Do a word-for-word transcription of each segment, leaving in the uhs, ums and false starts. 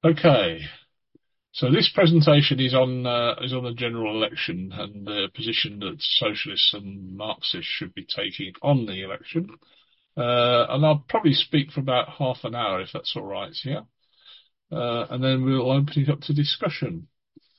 Okay, so this presentation is on uh, is on the general election and the position that socialists and Marxists should be taking on the election. Uh, and I'll probably speak for about half an hour if that's all right, yeah. Uh, and then we'll open it up to discussion.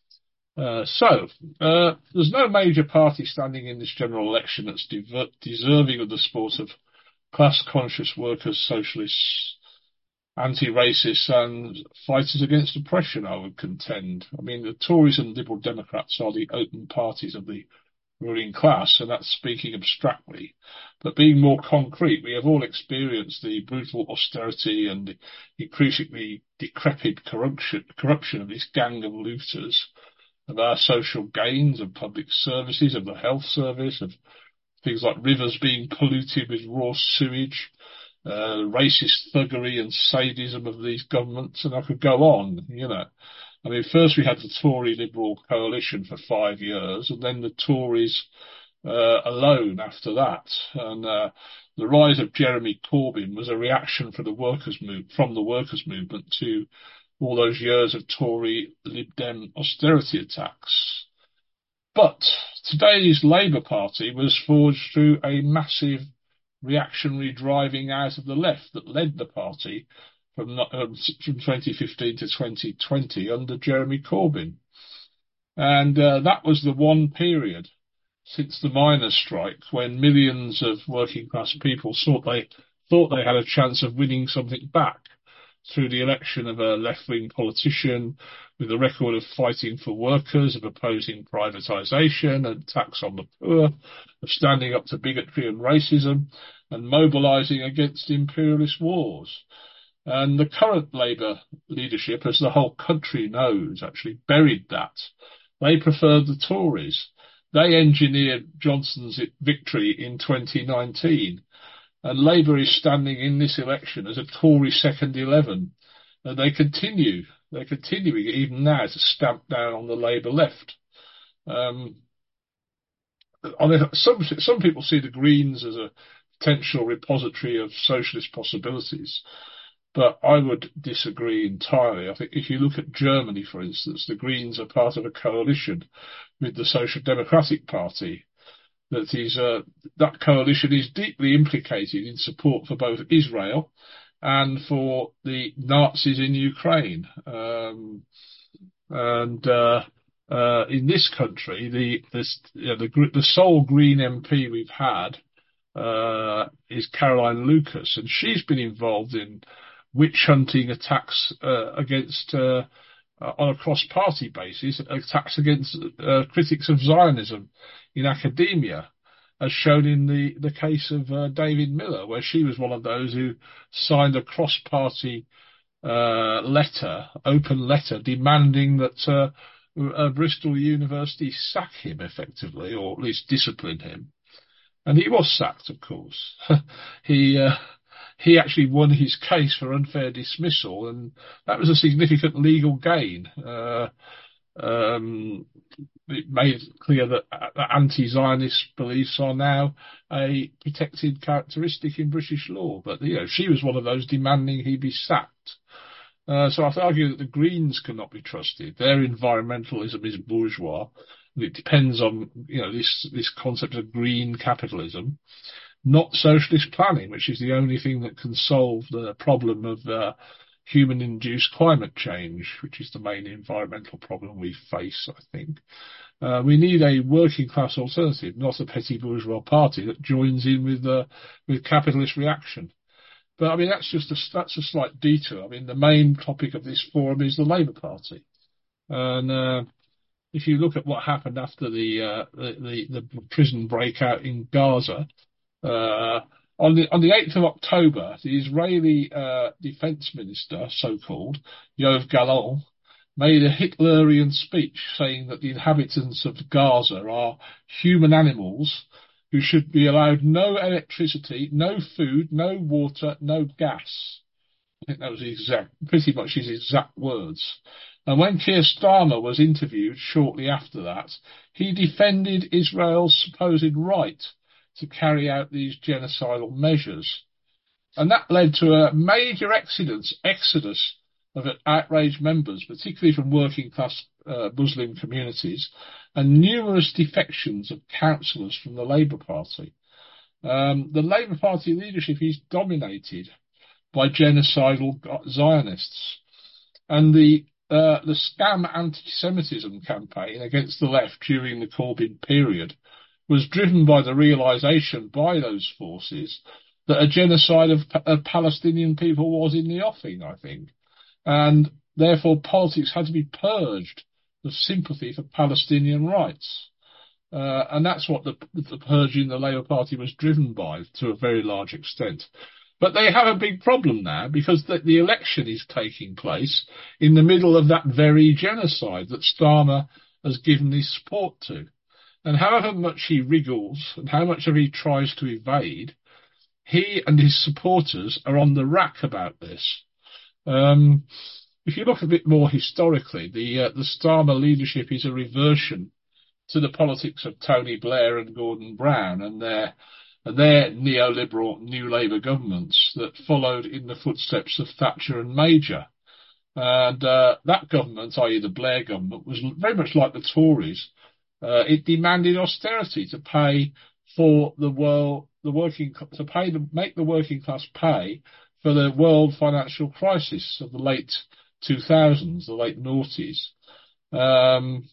Uh, so, uh, there's no major party standing in this general election that's de- deserving of the support of class-conscious workers, socialists, anti-racists and fighters against oppression, I would contend. I mean, the Tories and Liberal Democrats are the open parties of the ruling class, and that's speaking abstractly. But being more concrete, we have all experienced the brutal austerity and the increasingly decrepit corruption, corruption of this gang of looters, of our social gains, of public services, of the health service, of things like rivers being polluted with raw sewage, uh, racist thuggery and sadism of these governments, and I could go on, you know. I mean, first we had the Tory Liberal coalition for five years, and then the Tories uh, alone after that. And uh, the rise of Jeremy Corbyn was a reaction from the workers' move, from the workers' movement to all those years of Tory Lib Dem austerity attacks. But today's Labour Party was forged through a massive reactionary driving out of the left that led the party from, um, from twenty fifteen to twenty twenty under Jeremy Corbyn. And uh, that was the one period since the miners' strike when millions of working class people thought they, thought they had a chance of winning something back through the election of a left-wing politician with a record of fighting for workers, of opposing privatisation and tax on the poor, of standing up to bigotry and racism, and mobilising against imperialist wars. And the current Labour leadership, as the whole country knows, actually buried that. They preferred the Tories. They engineered Johnson's victory in twenty nineteen. And Labour is standing in this election as a Tory second eleven. And they continue, they're continuing even now to stamp down on the Labour left. Um, I mean, some, some people see the Greens as a potential repository of socialist possibilities, but I would disagree entirely. I think if you look at Germany, for instance, the Greens are part of a coalition with the Social Democratic Party. That is, uh, that coalition is deeply implicated in support for both Israel and for the Nazis in Ukraine. Um, and uh, uh, in this country, the this, you know, the the sole Green M P we've had uh, is Caroline Lucas, and she's been involved in witch hunting attacks uh, against. Uh, Uh, on a cross-party basis, attacks against uh, critics of Zionism in academia, as shown in the, the case of uh, David Miller, where she was one of those who signed a cross-party uh, letter, open letter, demanding that uh, uh, Bristol University sack him effectively, or at least discipline him. And he was sacked, of course. he... Uh, He actually won his case for unfair dismissal, and that was a significant legal gain. Uh, um, it made clear that anti-Zionist beliefs are now a protected characteristic in British law. But, you know, she was one of those demanding he be sacked. Uh, so I argue that the Greens cannot be trusted. Their environmentalism is bourgeois. It depends on, you know, this, this concept of green capitalism. Not socialist planning, which is the only thing that can solve the problem of uh, human-induced climate change, which is the main environmental problem we face, I think. Uh, we need a working-class alternative, not a petty bourgeois party that joins in with uh, with capitalist reaction. But, I mean, that's just a, that's a slight detour. I mean, the main topic of this forum is the Labour Party. And uh, if you look at what happened after the, uh, the, the, the prison breakout in Gaza, Uh, on the on the eighth of October, the Israeli uh, defence minister, so-called Yoav Gallant, made a Hitlerian speech saying that the inhabitants of Gaza are human animals who should be allowed no electricity, no food, no water, no gas. I think that was his exact, pretty much his exact words. And when Keir Starmer was interviewed shortly after that, he defended Israel's supposed right to carry out these genocidal measures. And that led to a major exodus, exodus of outraged members, particularly from working class uh, Muslim communities, and numerous defections of councillors from the Labour Party. Um, the Labour Party leadership is dominated by genocidal Zionists, and the uh, the scam anti-Semitism campaign against the left during the Corbyn period was driven by the realisation by those forces that a genocide of, of Palestinian people was in the offing, I think, and therefore politics had to be purged of sympathy for Palestinian rights. Uh, and that's what the, the purge in the Labour Party was driven by to a very large extent. But they have a big problem now because the, the election is taking place in the middle of that very genocide that Starmer has given his support to. And however much he wriggles and how much of he tries to evade, he and his supporters are on the rack about this. Um, if you look a bit more historically, the uh, the Starmer leadership is a reversion to the politics of Tony Blair and Gordon Brown and their and their neoliberal New Labour governments that followed in the footsteps of Thatcher and Major. And uh, that government, that is the Blair government, was very much like the Tories. Uh, it demanded austerity to pay for the world, the working, to pay, to make the working class pay for the world financial crisis of the late two thousands, the late noughties. Um,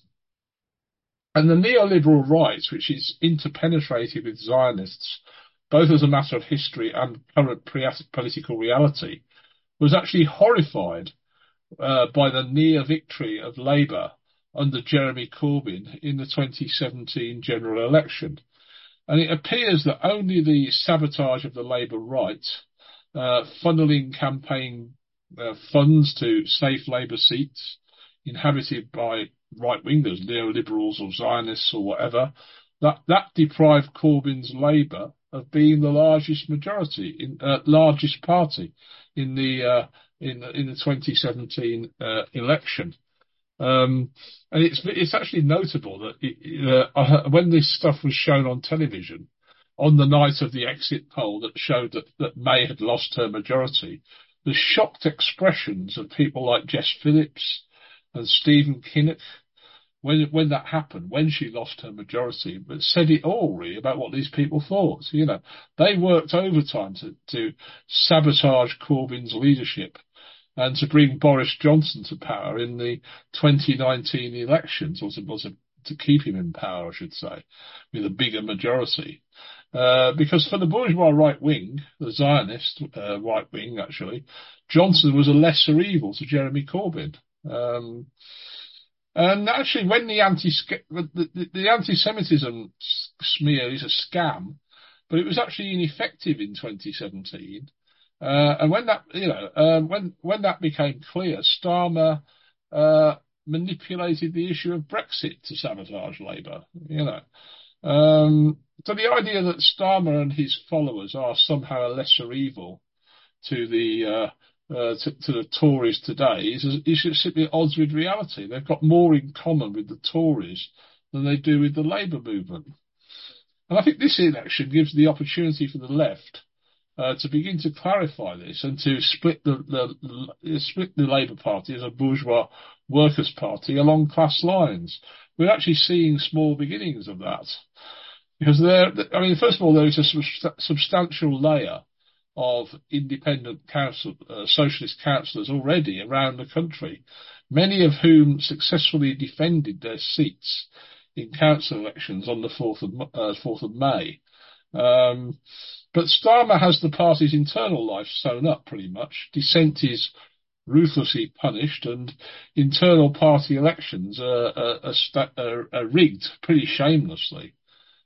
and the neoliberal right, which is interpenetrated with Zionists, both as a matter of history and current political reality, was actually horrified uh, by the near victory of Labour under Jeremy Corbyn in the twenty seventeen general election. And it appears that only the sabotage of the Labour right, uh, funneling campaign uh, funds to safe Labour seats inhabited by right-wingers, neoliberals or Zionists or whatever, that, that deprived Corbyn's Labour of being the largest majority, in, uh, largest party in the uh, in, in the twenty seventeen uh, election. Um, and it's it's actually notable that it, uh, when this stuff was shown on television on the night of the exit poll that showed that, that May had lost her majority, the shocked expressions of people like Jess Phillips and Stephen Kinnock when when that happened, when she lost her majority, but said it all really about what these people thought. You know, they worked overtime to, to sabotage Corbyn's leadership and to bring Boris Johnson to power in the twenty nineteen elections, or to, or to, to keep him in power, I should say, with a bigger majority. Uh, because for the bourgeois right wing, the Zionist uh, right wing, actually, Johnson was a lesser evil to Jeremy Corbyn. Um, and actually, when the anti the, the, the anti-Semitism smear is a scam, but it was actually ineffective in twenty seventeen. Uh, and when that, you know, uh, when when that became clear, Starmer uh, manipulated the issue of Brexit to sabotage Labour. You know, um, so the idea that Starmer and his followers are somehow a lesser evil to the uh, uh, to, to the Tories today is is just simply at odds with reality. They've got more in common with the Tories than they do with the Labour movement. And I think this election gives the opportunity for the left Uh, to begin to clarify this and to split the, the, the split the Labour Party as a bourgeois workers' party along class lines. We're actually seeing small beginnings of that, because there. I mean, first of all, there is a sub- substantial layer of independent council, uh, socialist councillors already around the country, many of whom successfully defended their seats in council elections on the fourth of uh, fourth of May. Um, But Starmer has the party's internal life sewn up pretty much. Dissent is ruthlessly punished, and internal party elections are, are, are, sta- are, are rigged pretty shamelessly.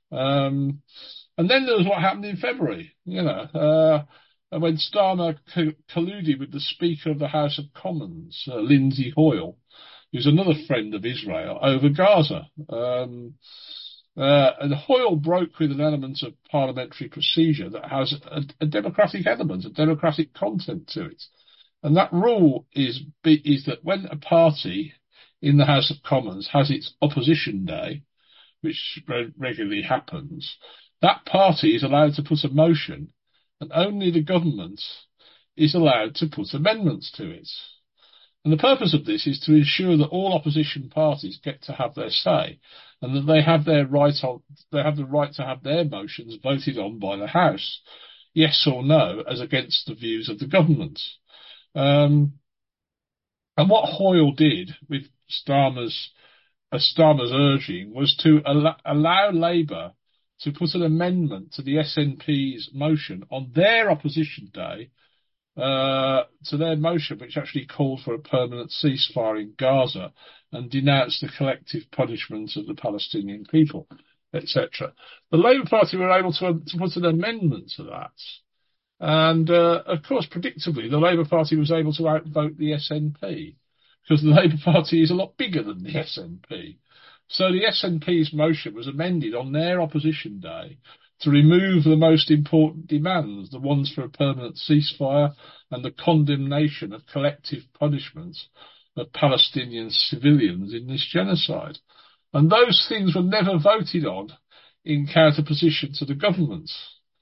Um, and then there was what happened in February, you know, uh, when Starmer co- colluded with the Speaker of the House of Commons, uh, Lindsay Hoyle, who's another friend of Israel, over Gaza. Um, Uh, and Hoyle broke with an element of parliamentary procedure that has a, a democratic element, a democratic content to it. And that rule is, is that when a party in the House of Commons has its opposition day, which regularly happens, that party is allowed to put a motion, and only the government is allowed to put amendments to it. And the purpose of this is to ensure that all opposition parties get to have their say, and that they have their right on, they have the right to have their motions voted on by the House, yes or no, as against the views of the government. Um, and what Hoyle did with Starmer's, uh, Starmer's urging was to al- allow Labour to put an amendment to the S N P's motion on their opposition day, uh, to their motion, which actually called for a permanent ceasefire in Gaza and denounced the collective punishment of the Palestinian people, et cetera. The Labour Party were able to, to put an amendment to that. And, uh, of course, predictably, the Labour Party was able to outvote the S N P, because the Labour Party is a lot bigger than the S N P. So the S N P's motion was amended on their opposition day to remove the most important demands, the ones for a permanent ceasefire and the condemnation of collective punishment of Palestinian civilians in this genocide. And those things were never voted on in counterposition to the government.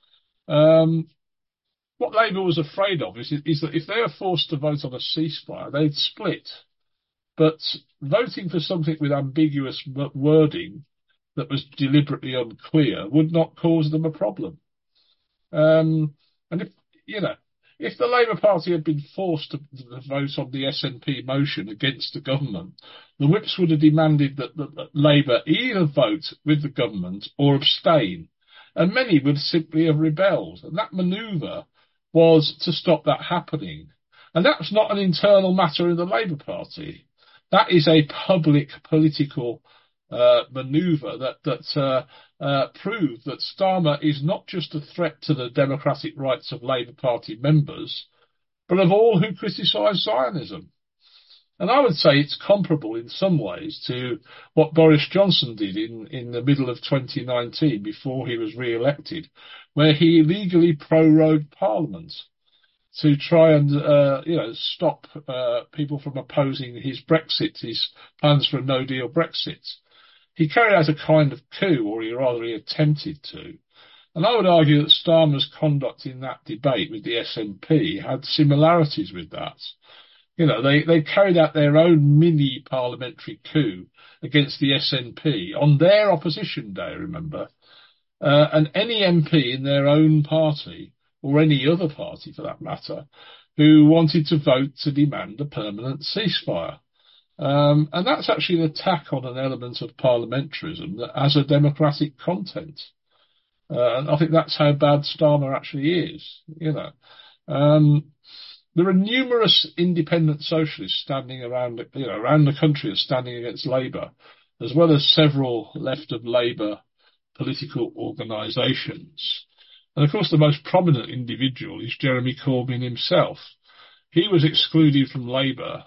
Um, what Labour was afraid of is, is that if they were forced to vote on a ceasefire, they'd split. But voting for something with ambiguous wording that was deliberately unclear would not cause them a problem. Um, and if, you know, if the Labour Party had been forced to, to vote on the S N P motion against the government, the whips would have demanded that, that, that Labour either vote with the government or abstain. And many would simply have rebelled. And that manoeuvre was to stop that happening. And that's not an internal matter in the Labour Party. That is a public political uh, manoeuvre that, that uh, uh, proved that Starmer is not just a threat to the democratic rights of Labour Party members, but of all who criticise Zionism. And I would say it's comparable in some ways to what Boris Johnson did in, in the middle of twenty nineteen before he was re-elected, where he illegally prorogued Parliament to try and, uh, you know, stop uh, people from opposing his Brexit, his plans for a no-deal Brexit. He carried out a kind of coup, or he rather he attempted to. And I would argue that Starmer's conduct in that debate with the S N P had similarities with that. You know, they, they carried out their own mini parliamentary coup against the S N P on their opposition day, remember. Uh, and any M P in their own party, or any other party for that matter, who wanted to vote to demand a permanent ceasefire. Um, and that's actually an attack on an element of parliamentarism that has a democratic content. Uh, and I think that's how bad Starmer actually is, you know. Um, there are numerous independent socialists standing around, you know, around the country as standing against Labour, as well as several left of Labour political organisations. And of course, the most prominent individual is Jeremy Corbyn himself. He was excluded from Labour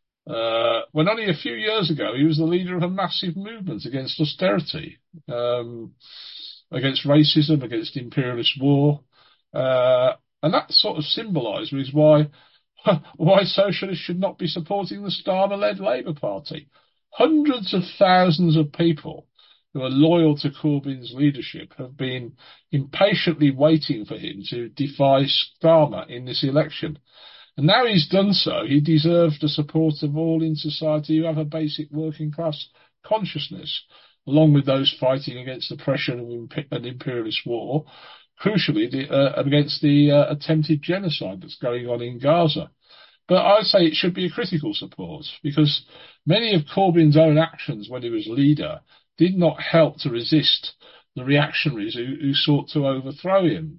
uh, when only a few years ago he was the leader of a massive movement against austerity, um, against racism, against imperialist war. Uh, and that sort of symbolises why, why socialists should not be supporting the Starmer-led Labour Party. Hundreds of thousands of people who are loyal to Corbyn's leadership have been impatiently waiting for him to defy Starmer in this election. And now he's done so, he deserves the support of all in society who have a basic working class consciousness, along with those fighting against oppression and an imperialist war, crucially the, uh, against the uh, attempted genocide that's going on in Gaza. But I'd say it should be a critical support, because many of Corbyn's own actions when he was leader did not help to resist the reactionaries who, who sought to overthrow him.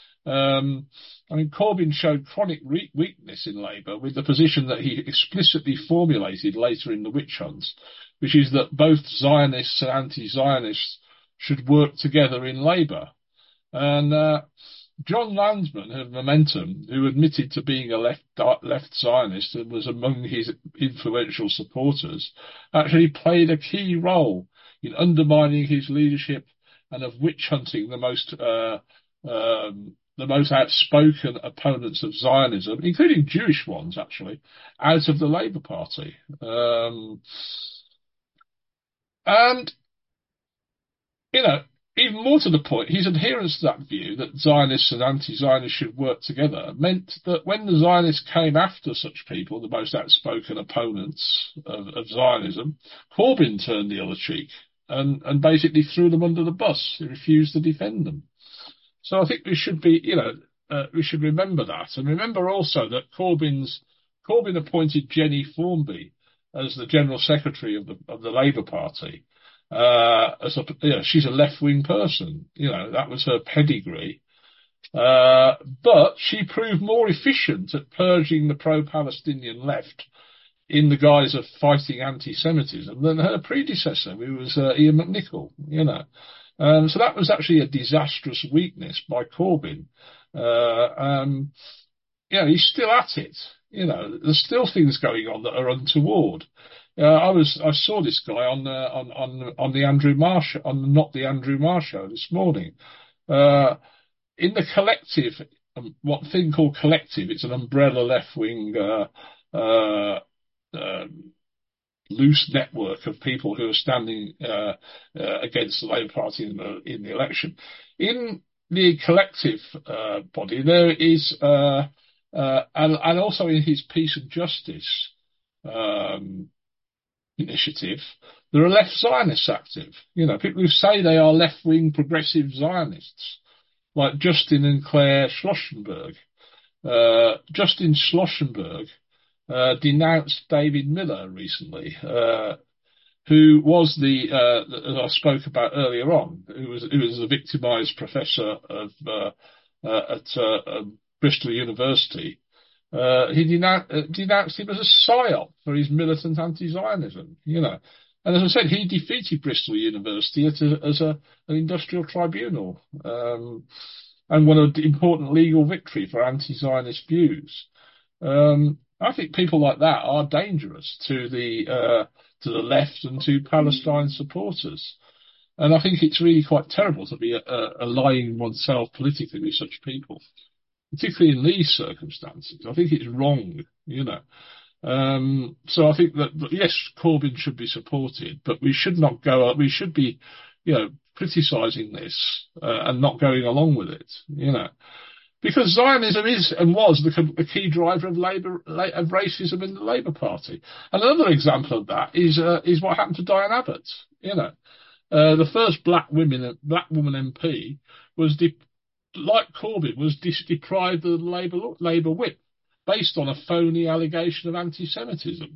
Um, I mean, Corbyn showed chronic re- weakness in Labour with the position that he explicitly formulated later in the witch hunts, which is that both Zionists and anti-Zionists should work together in Labour. And uh, John Landsman of Momentum, who admitted to being a left left Zionist and was among his influential supporters, actually played a key role in undermining his leadership and of witch hunting the most uh, um, the most outspoken opponents of Zionism, including Jewish ones, actually, out of the Labour Party. Um, and, you know, even more to the point, his adherence to that view that Zionists and anti-Zionists should work together meant that when the Zionists came after such people, the most outspoken opponents of, of Zionism, Corbyn turned the other cheek and, and basically threw them under the bus. He refused to defend them. So I think we should be, you know, uh, we should remember that. And remember also that Corbyn's, Corbyn appointed Jenny Formby as the General Secretary of the, of the Labour Party. Uh, as a, you know, she's a left-wing person. You know, that was her pedigree. Uh, but she proved more efficient at purging the pro-Palestinian left in the guise of fighting anti-Semitism than her predecessor, who was uh, Ian McNicol, you know. Um, so that was actually a disastrous weakness by Corbyn. Uh, um, you know, he's still at it. You know, there's still things going on that are untoward. Uh, I was, I saw this guy on, uh, on, on, on the Andrew Marr show, on Not the Andrew Marr show this morning. Uh, in the Collective, um, what thing called Collective, it's an umbrella left-wing, uh, uh, um, loose network of people who are standing, uh, uh, against the Labour Party in the, in the election. In the Collective, uh, body, there is, uh, uh, and, and also in his Peace and Justice, um, initiative, there are left Zionists active. You know, people who say they are left-wing progressive Zionists, like Justin and Claire Schlossenberg. Uh, Justin Schlossenberg uh, denounced David Miller recently, uh, who was the, uh, that I spoke about earlier on, who was who was a victimised professor of uh, uh, at uh, Bristol University. Uh, he denounced, uh, denounced him as a psyop for his militant anti-Zionism, you know. And as I said, he defeated Bristol University as, a, as a, an industrial tribunal, um, and won an important legal victory for anti-Zionist views. Um, I think people like that are dangerous to the, uh, to the left and to Palestine supporters. And I think it's really quite terrible to be uh, allying oneself politically with such people, particularly in these circumstances. I think it's wrong, you know. Um, so I think that, yes, Corbyn should be supported, but we should not go, we should be, you know, criticising this uh, and not going along with it, you know. Because Zionism is and was the, the key driver of Labour, of racism in the Labour Party. And another example of that is uh, is what happened to Diane Abbott, you know. Uh, the first black women, black woman M P was de- like Corbyn, was dis- deprived of the Labour, Labour whip based on a phony allegation of anti-Semitism,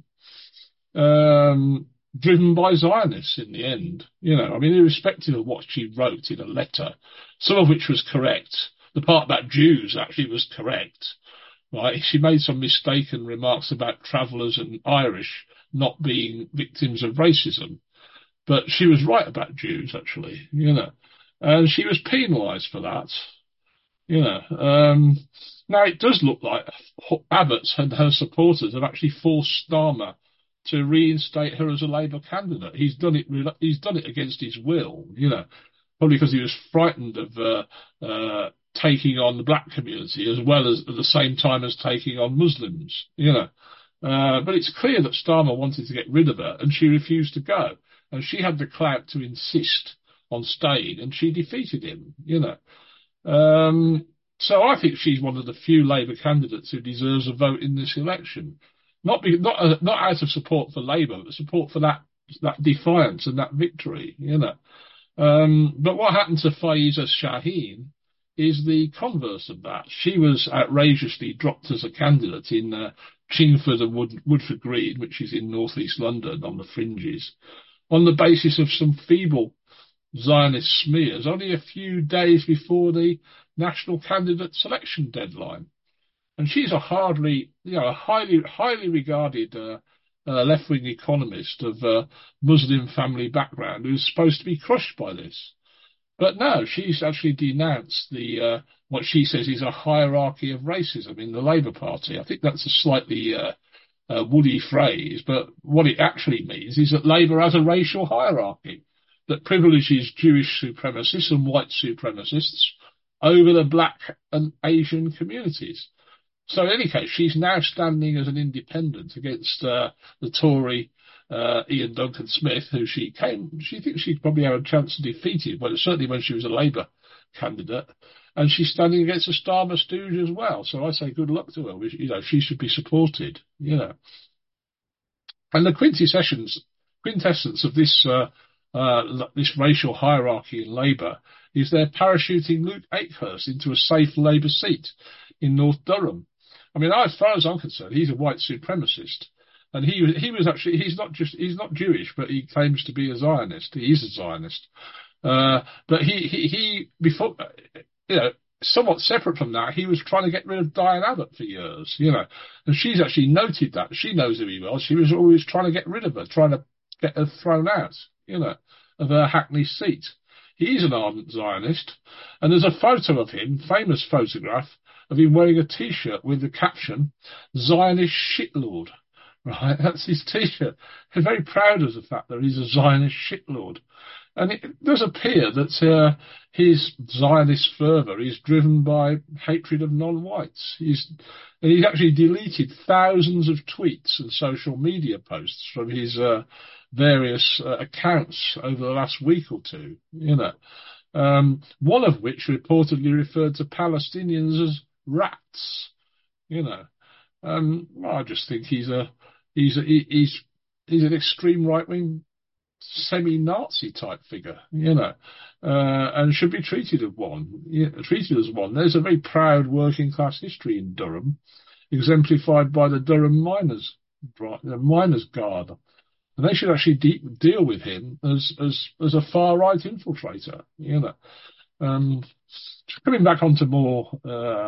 um, driven by Zionists in the end. You know, I mean, irrespective of what she wrote in a letter, some of which was correct. The part about Jews actually was correct, right? She made some mistaken remarks about travellers and Irish not being victims of racism, but she was right about Jews, actually, you know, and she was penalised for that. You know, um, now it does look like Abbott and her supporters have actually forced Starmer to reinstate her as a Labour candidate. He's done it. He's done it against his will. You know, probably because he was frightened of uh, uh, taking on the black community as well as at the same time as taking on Muslims. You know, uh, but it's clear that Starmer wanted to get rid of her, and she refused to go, and she had the clout to insist on staying, and she defeated him. You know. Um, so I think she's one of the few Labour candidates who deserves a vote in this election, not be, not uh, not out of support for Labour, but support for that that defiance and that victory, you know. Um, but what happened to Faiza Shaheen is the converse of that. She was outrageously dropped as a candidate in uh, Chingford and Wood, Woodford Green, which is in North East London on the fringes, on the basis of some feeble Zionist smears only a few days before the national candidate selection deadline. And she's a hardly, you know, a highly, highly regarded uh, uh, left-wing economist of uh, Muslim family background who's supposed to be crushed by this. But no, she's actually denounced the uh, what she says is a hierarchy of racism in the Labour Party. I think that's a slightly uh, uh, woody phrase, but what it actually means is that Labour has a racial hierarchy that privileges Jewish supremacists and white supremacists over the black and Asian communities. So in any case, she's now standing as an independent against uh, the Tory uh, Ian Duncan Smith, who she came, she thinks she probably had a chance to defeat him, but certainly when she was a Labour candidate. And she's standing against a Starmer stooge as well. So I say good luck to her. You know, she should be supported, you know. And the quintessence, quintessence of this uh, uh, this racial hierarchy in Labour is their parachuting Luke Akehurst into a safe Labour seat in North Durham. I mean, as far as I'm concerned, he's a white supremacist, and he he was actually he's not just he's not Jewish, but he claims to be a Zionist. He is a Zionist, uh, but he he he before you know. Somewhat separate from that, he was trying to get rid of Diane Abbott for years, you know, and she's actually noted that. She knows who he was. She was always trying to get rid of her, trying to get her thrown out, you know, of her Hackney seat. He's an ardent Zionist, and there's a photo of him, famous photograph, of him wearing a T-shirt with the caption, Zionist shitlord, right? That's his T-shirt. He's very proud of the fact that he's a Zionist shitlord. And it does appear that uh, his Zionist fervour is driven by hatred of non-whites. He's, he's actually deleted thousands of tweets and social media posts from his uh, various uh, accounts over the last week or two, you know. Um, one of which reportedly referred to Palestinians as rats, you know. Um, well, I just think he's a he's a, he's he's an extreme right-wing semi-Nazi type figure, you know, uh, and should be treated as one. You know, treated as one. There's a very proud working class history in Durham, exemplified by the Durham Miners, the Miners Guard, and they should actually de- deal with him as as as a far right infiltrator, you know. Um, coming back onto more uh,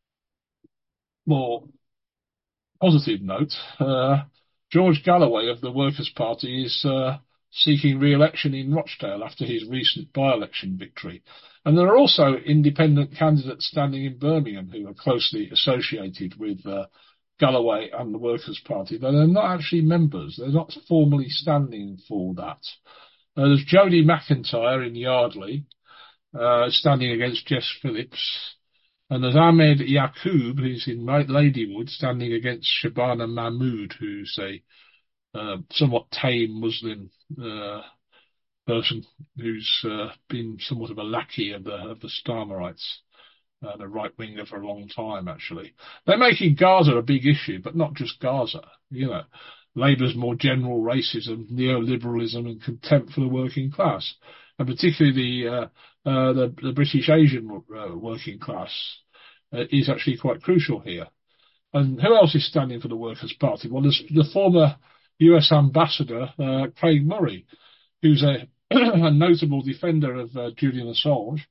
more positive note, uh, George Galloway of the Workers' Party is uh, seeking re-election in Rochdale after his recent by-election victory. And there are also independent candidates standing in Birmingham who are closely associated with uh, Galloway and the Workers' Party, though they're not actually members. They're not formally standing for that. Uh, there's Jodie McIntyre in Yardley, uh, standing against Jess Phillips. And there's Ahmed Yaqub, who's in Ladywood, standing against Shabana Mahmood, who's a uh, somewhat tame Muslim uh, person who's uh, been somewhat of a lackey of the of the Starmerites, and a right winger for a long time. Actually, they're making Gaza a big issue, but not just Gaza. You know, Labour's more general racism, neoliberalism, and contempt for the working class, and particularly the uh, uh, the, the British Asian uh, working class, uh, is actually quite crucial here. And who else is standing for the Workers' Party? Well, there's the former U S ambassador, uh, Craig Murray, who's a, a notable defender of uh, Julian Assange.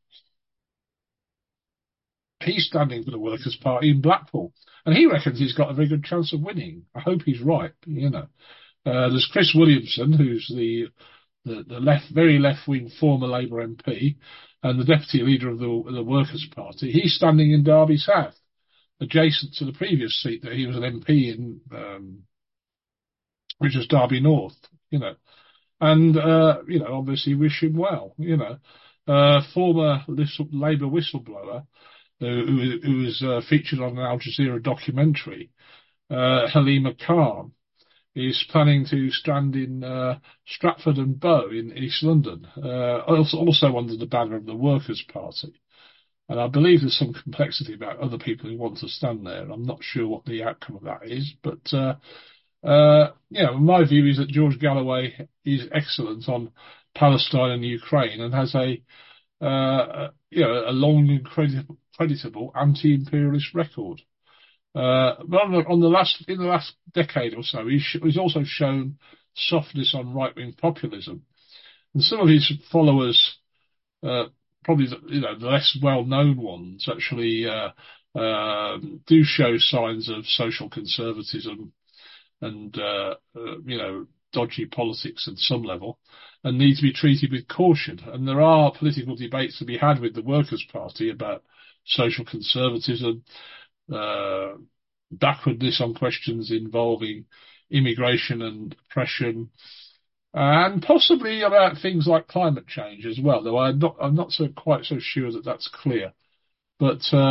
He's standing for the Workers' Party in Blackpool, and he reckons he's got a very good chance of winning. I hope he's right, you know. Uh, there's Chris Williamson, who's the the, the left, very left-wing former Labour M P, and the deputy leader of the, the Workers' Party. He's standing in Derby South, adjacent to the previous seat that he was an M P in, um, which was Derby North, you know. And, uh, you know, obviously wish him well, you know. Uh, former Labour whistleblower, who, who was uh, featured on an Al Jazeera documentary, uh, Halima Khan, is planning to stand in uh, Stratford and Bow in East London, uh, also, also under the banner of the Workers' Party. And I believe there's some complexity about other people who want to stand there. I'm not sure what the outcome of that is, but uh, uh, yeah, my view is that George Galloway is excellent on Palestine and Ukraine and has a uh, you know a long and creditable, creditable anti-imperialist record. Uh, but on the, on the last in the last decade or so, he's, he's also shown softness on right-wing populism, and some of his followers. Uh, Probably the, you know the less well-known ones actually uh, uh, do show signs of social conservatism and uh, uh, you know dodgy politics at some level, and need to be treated with caution. And there are political debates to be had with the Workers' Party about social conservatism, uh, backwardness on questions involving immigration and oppression. And possibly about things like climate change as well, though I'm not, I'm not so quite so sure that that's clear. But, uh,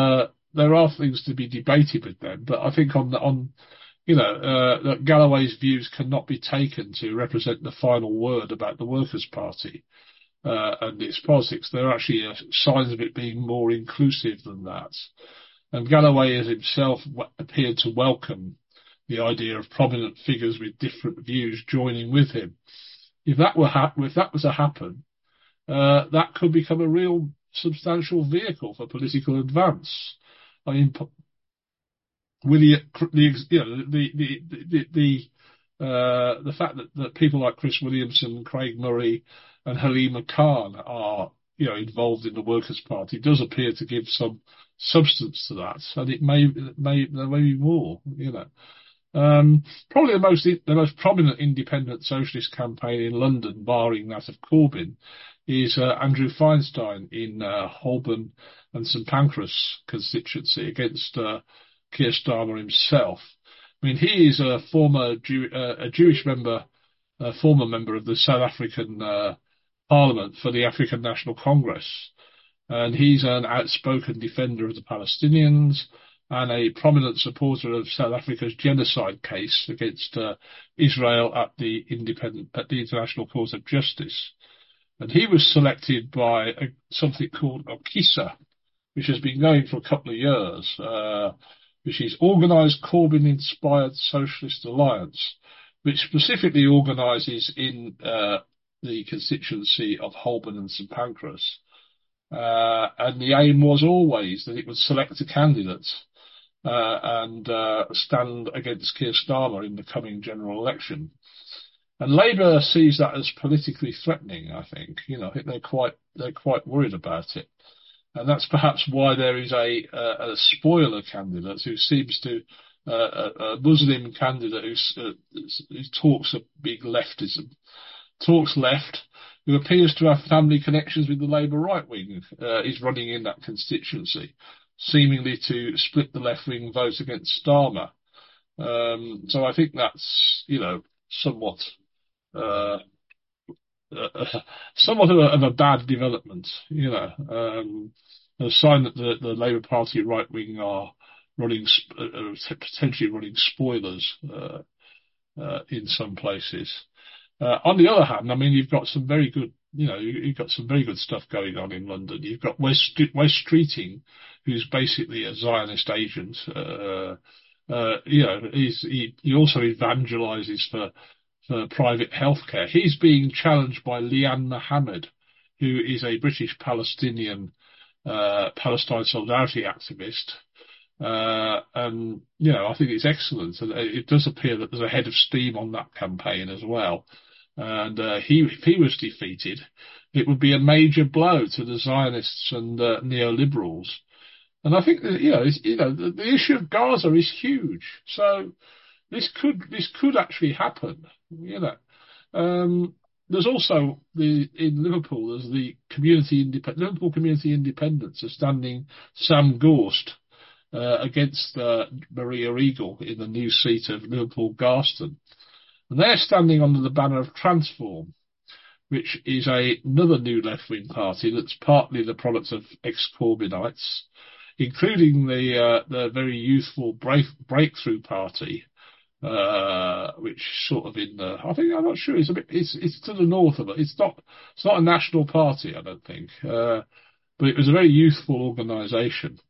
there are things to be debated with them, but I think on the, on you know uh, that Galloway's views cannot be taken to represent the final word about the Workers' Party uh, and its politics. There are actually uh, signs of it being more inclusive than that. And Galloway has himself w- appeared to welcome the idea of prominent figures with different views joining with him. If that were ha- if that was to happen, uh, that could become a real substantial vehicle for political advance. I mean, William, the you know the the the the, uh, the fact that, that people like Chris Williamson, Craig Murray, and Halima Khan are you know involved in the Workers' Party does appear to give some substance to that, and it may may there may be more. You know, um, probably the most the most prominent independent socialist campaign in London, barring that of Corbyn, is uh, Andrew Feinstein in uh, Holborn and St Pancras constituency against uh, Keir Starmer himself. I mean, he is a former Jew, uh, a Jewish member, a former member of the South African uh, Parliament for the African National Congress, and he's an outspoken defender of the Palestinians and a prominent supporter of South Africa's genocide case against uh, Israel at the independent at the International Court of Justice. And he was selected by a, something called OKISA, which has been going for a couple of years, uh, which is Organised Corbyn-Inspired Socialist Alliance, which specifically organises in uh, the constituency of Holborn and St Pancras. Uh, and the aim was always that it would select a candidate uh, and uh, stand against Keir Starmer in the coming general election. And Labour sees that as politically threatening, I think. You know, I think they're quite they're quite worried about it. And that's perhaps why there is a, a, a spoiler candidate who seems to, uh, a, a Muslim candidate who, uh, who talks a big leftism, talks left, who appears to have family connections with the Labour right wing, uh, is running in that constituency, seemingly to split the left wing vote against Starmer. Um, so I think that's, you know, somewhat, uh, uh, somewhat of a, of a bad development, you know. Um, a sign that the, the Labour Party right wing are running, uh, potentially running spoilers uh, uh, in some places. Uh, on the other hand, I mean, you've got some very good, you know, you've got some very good stuff going on in London. You've got Wes, Wes Streeting, who's basically a Zionist agent. Uh, uh, you know, he's, he, he also evangelises for for private healthcare. He's being challenged by Liane Mohammed, who is a British Palestinian uh, Palestine solidarity activist. Uh, and, you know, I think it's excellent. And it does appear that there's a head of steam on that campaign as well. And uh, he, if he was defeated, it would be a major blow to the Zionists and uh, neoliberals. And I think that, you know, it's, you know, the, the issue of Gaza is huge. So this could this could actually happen. You know, um, there's also the in Liverpool. There's the community independent Liverpool Community Independents are standing Sam Gorst uh, against uh, Maria Eagle in the new seat of Liverpool Garston, and they're standing under the banner of Transform, which is a, another new left-wing party that's partly the product of ex-Corbynites, including the uh, the very youthful break, Breakthrough Party, uh, which sort of in the, I think, I'm not sure, it's a bit, it's it's to the north of it. It's not it's not a national party, I don't think, uh, but it was a very youthful organisation.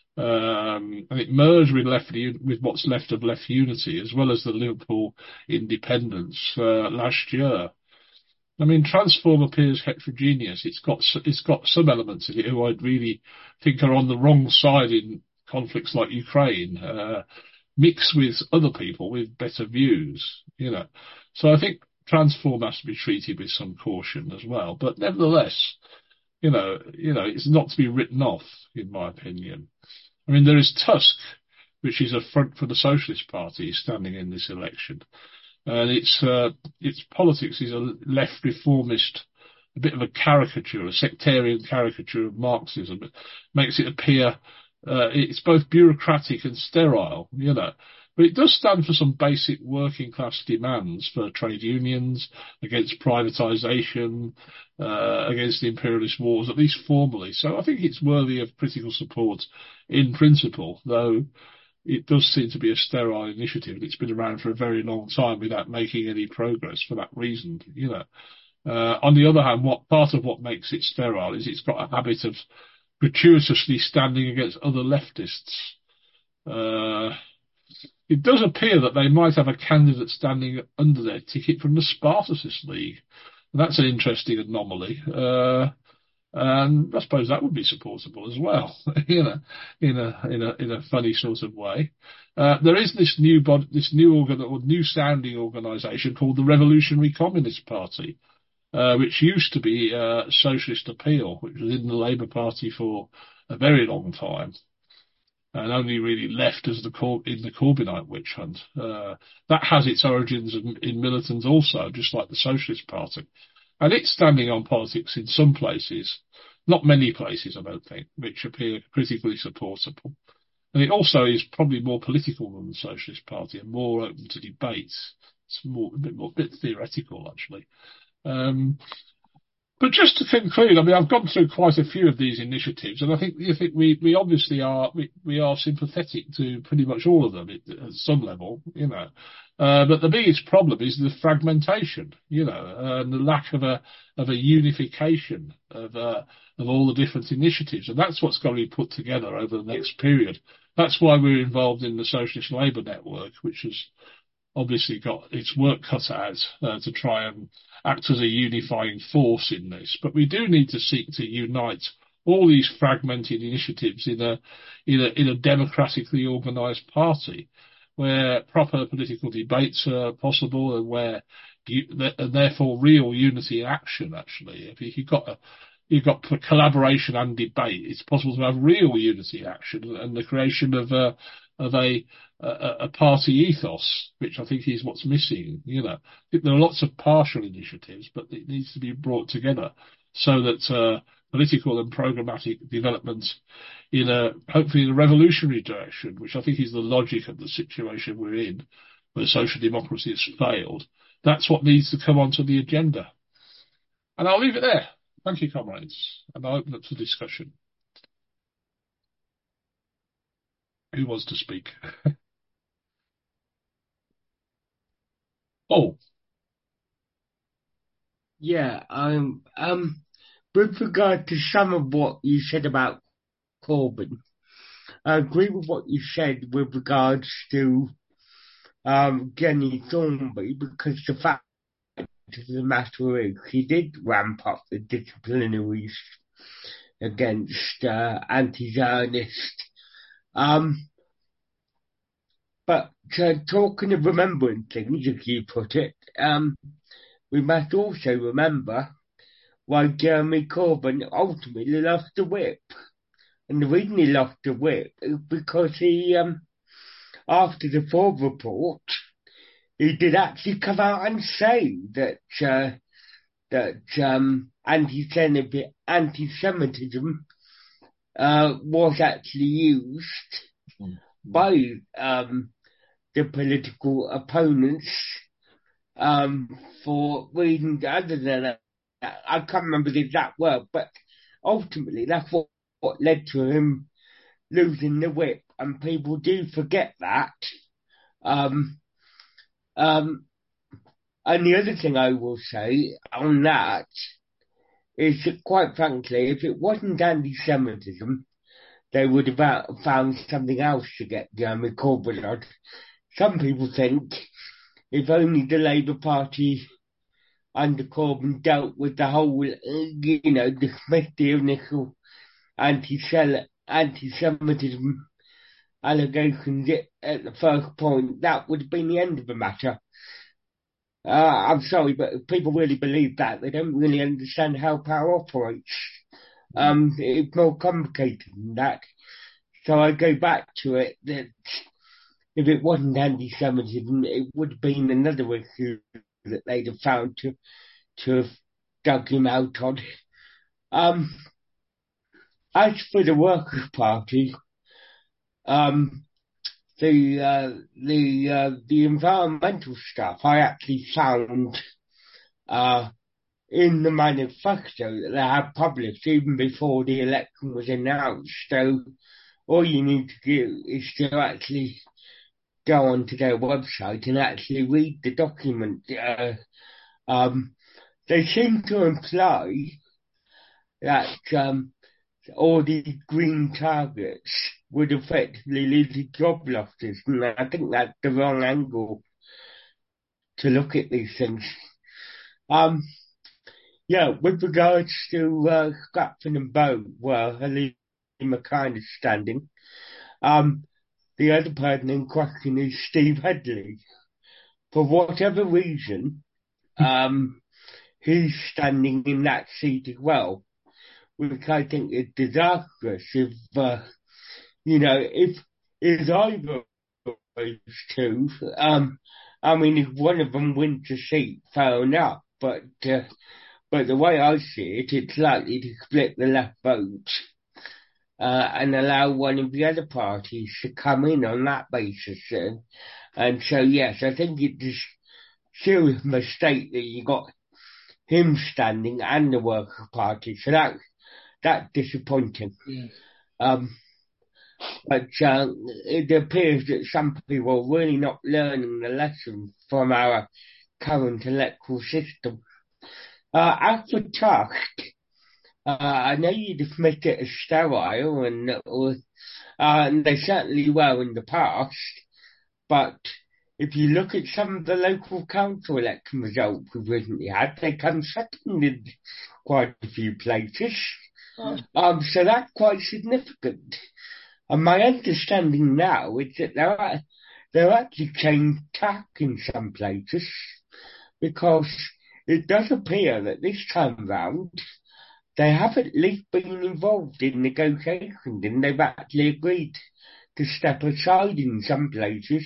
Um, and it merged with left with what's left of Left Unity, as well as the Liverpool Independents uh, last year. I mean, Transform appears heterogeneous. It's got it's got some elements in it who I'd really think are on the wrong side in conflicts like Ukraine, uh, mixed with other people with better views, you know. So I think Transform has to be treated with some caution as well. But nevertheless, you know, you know, it's not to be written off, in my opinion. I mean, there is Tusk, which is a front for the Socialist Party, standing in this election. And its uh, its politics is a left reformist, a bit of a caricature, a sectarian caricature of Marxism. It makes it appear uh, it's both bureaucratic and sterile. You know, But it does stand for some basic working class demands for trade unions, against privatisation, uh, against the imperialist wars, at least formally. So I think it's worthy of critical support in principle, though it does seem to be a sterile initiative. It's been around for a very long time without making any progress for that reason, you know. Uh, on the other hand, what part of what makes it sterile is it's got a habit of gratuitously standing against other leftists. Uh, it does appear that they might have a candidate standing under their ticket from the Spartacist League. And that's an interesting anomaly. Uh, and I suppose that would be supportable as well, you know, in a in a in a funny sort of way. Uh, there is this new bod- this new organ or new sounding organisation called the Revolutionary Communist Party, uh, which used to be uh, Socialist Appeal, which was in the Labour Party for a very long time, and only really left as the Cor- in the Corbynite witch hunt. Uh, that has its origins in, in militants also, just like the Socialist Party. And it's standing on politics in some places, not many places, I don't think, which appear critically supportable. And it also is probably more political than the Socialist Party and more open to debates. It's more a bit more a bit theoretical, actually. Um, but just to conclude, I mean, I've gone through quite a few of these initiatives, and I think I think we, we obviously are we, we are sympathetic to pretty much all of them at, at some level, you know. Uh, but the biggest problem is the fragmentation, you know, and the lack of a of a unification of uh, of all the different initiatives, and that's what's got to be put together over the next period. That's why we're involved in the Socialist Labour Network, which has obviously got its work cut out uh, to try and act as a unifying force in this. But we do need to seek to unite all these fragmented initiatives in a in a, in a democratically organised party, where proper political debates are possible and where you, and therefore real unity in action. Actually, if you've got a you've got collaboration and debate, it's possible to have real unity in action and the creation of a of a a, a party ethos, which I think is what's missing. You know, there are lots of partial initiatives, but it needs to be brought together so that uh, political and programmatic development in a hopefully in a revolutionary direction, which I think is the logic of the situation we're in, where social democracy has failed. That's what needs to come onto the agenda. And I'll leave it there. Thank you, comrades, and I'll open up to discussion. Who wants to speak? Oh, Yeah, um, um, with regard to some of what you said about Corbyn, I agree with what you said with regards to um, Jenny Thornberry, because the fact of the matter is he did ramp up the disciplinaries against uh, anti-Zionist. Um, but uh, talking of remembering things, as you put it, um, we must also remember why Jeremy Corbyn ultimately lost the whip. And the reason he lost the whip is because he, um, after the Ford report, he did actually come out and say that uh, that um, anti-Semitism uh, was actually used mm. by um, the political opponents um, for reasons other than that. I can't remember the exact word, but ultimately that's what, what led to him losing the whip, and people do forget that. Um, um, and the other thing I will say on that is that, quite frankly, if it wasn't anti-Semitism, they would have found something else to get Jeremy Corbyn on. Some people think if only the Labour Party under Corbyn dealt with the whole, you know, dismissed the initial anti-Semitism allegations at the first point, that would have been the end of the matter. Uh, I'm sorry, but if people really believe that, they don't really understand how power operates. Um, it's more complicated than that. So I go back to it that if it wasn't anti-Semitism, it would have been another issue that they'd have found to to have dug him out on. Um, as for the Workers' Party, um, the uh, the uh, the environmental stuff I actually found uh, in the manifesto that they had published even before the election was announced. So all you need to do is to actually go onto their website and actually read the document. Uh, um, they seem to imply that um, all these green targets would effectively lead to job losses, and I think that's the wrong angle to look at these things. Um, yeah, with regards to uh, Scotland and Bow, where Halima Khan is standing, um, the other person in question is Steve Headley. For whatever reason, um, he's standing in that seat as well, which I think is disastrous. If uh, you know, if is either of those two, um, I mean, if one of them wins a seat, fair enough. But uh, but the way I see it, it's likely to split the left vote uh, and allow one of the other parties to come in on that basis. Uh, and so, yes, I think it's a serious mistake that you got him standing and the Workers' Party. So that that's disappointing. Yeah. Um, but uh, it appears that some people are really not learning the lesson from our current electoral system. Uh, as for Tusk, uh, I know you dismissed it as sterile, and, uh, and they certainly were in the past, but if you look at some of the local council election results we've recently had, they come second in quite a few places. Oh. Um, so that's quite significant. And my understanding now is that they're, they're actually changed tack in some places, because it does appear that this time round they have at least been involved in negotiations, and they've actually agreed to step aside in some places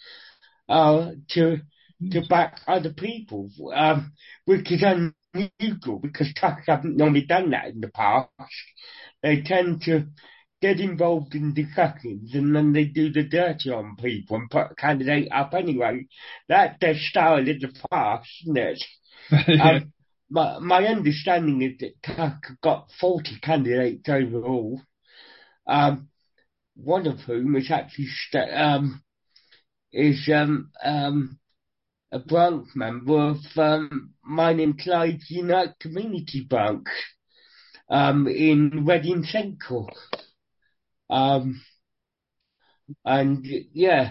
uh, to to back other people, um, which is unusual because Tusk haven't normally done that in the past. They tend to get involved in discussions and then they do the dirty on people and put a candidate up anyway. That's their style in the past, isn't it? Yeah. um, my, my understanding is that Tusk got forty candidates overall, um, one of whom is actually st- um, is um, um, a branch member of um, mine and Clyde's Unite Community Bank um, in Reading Central. Um, and yeah,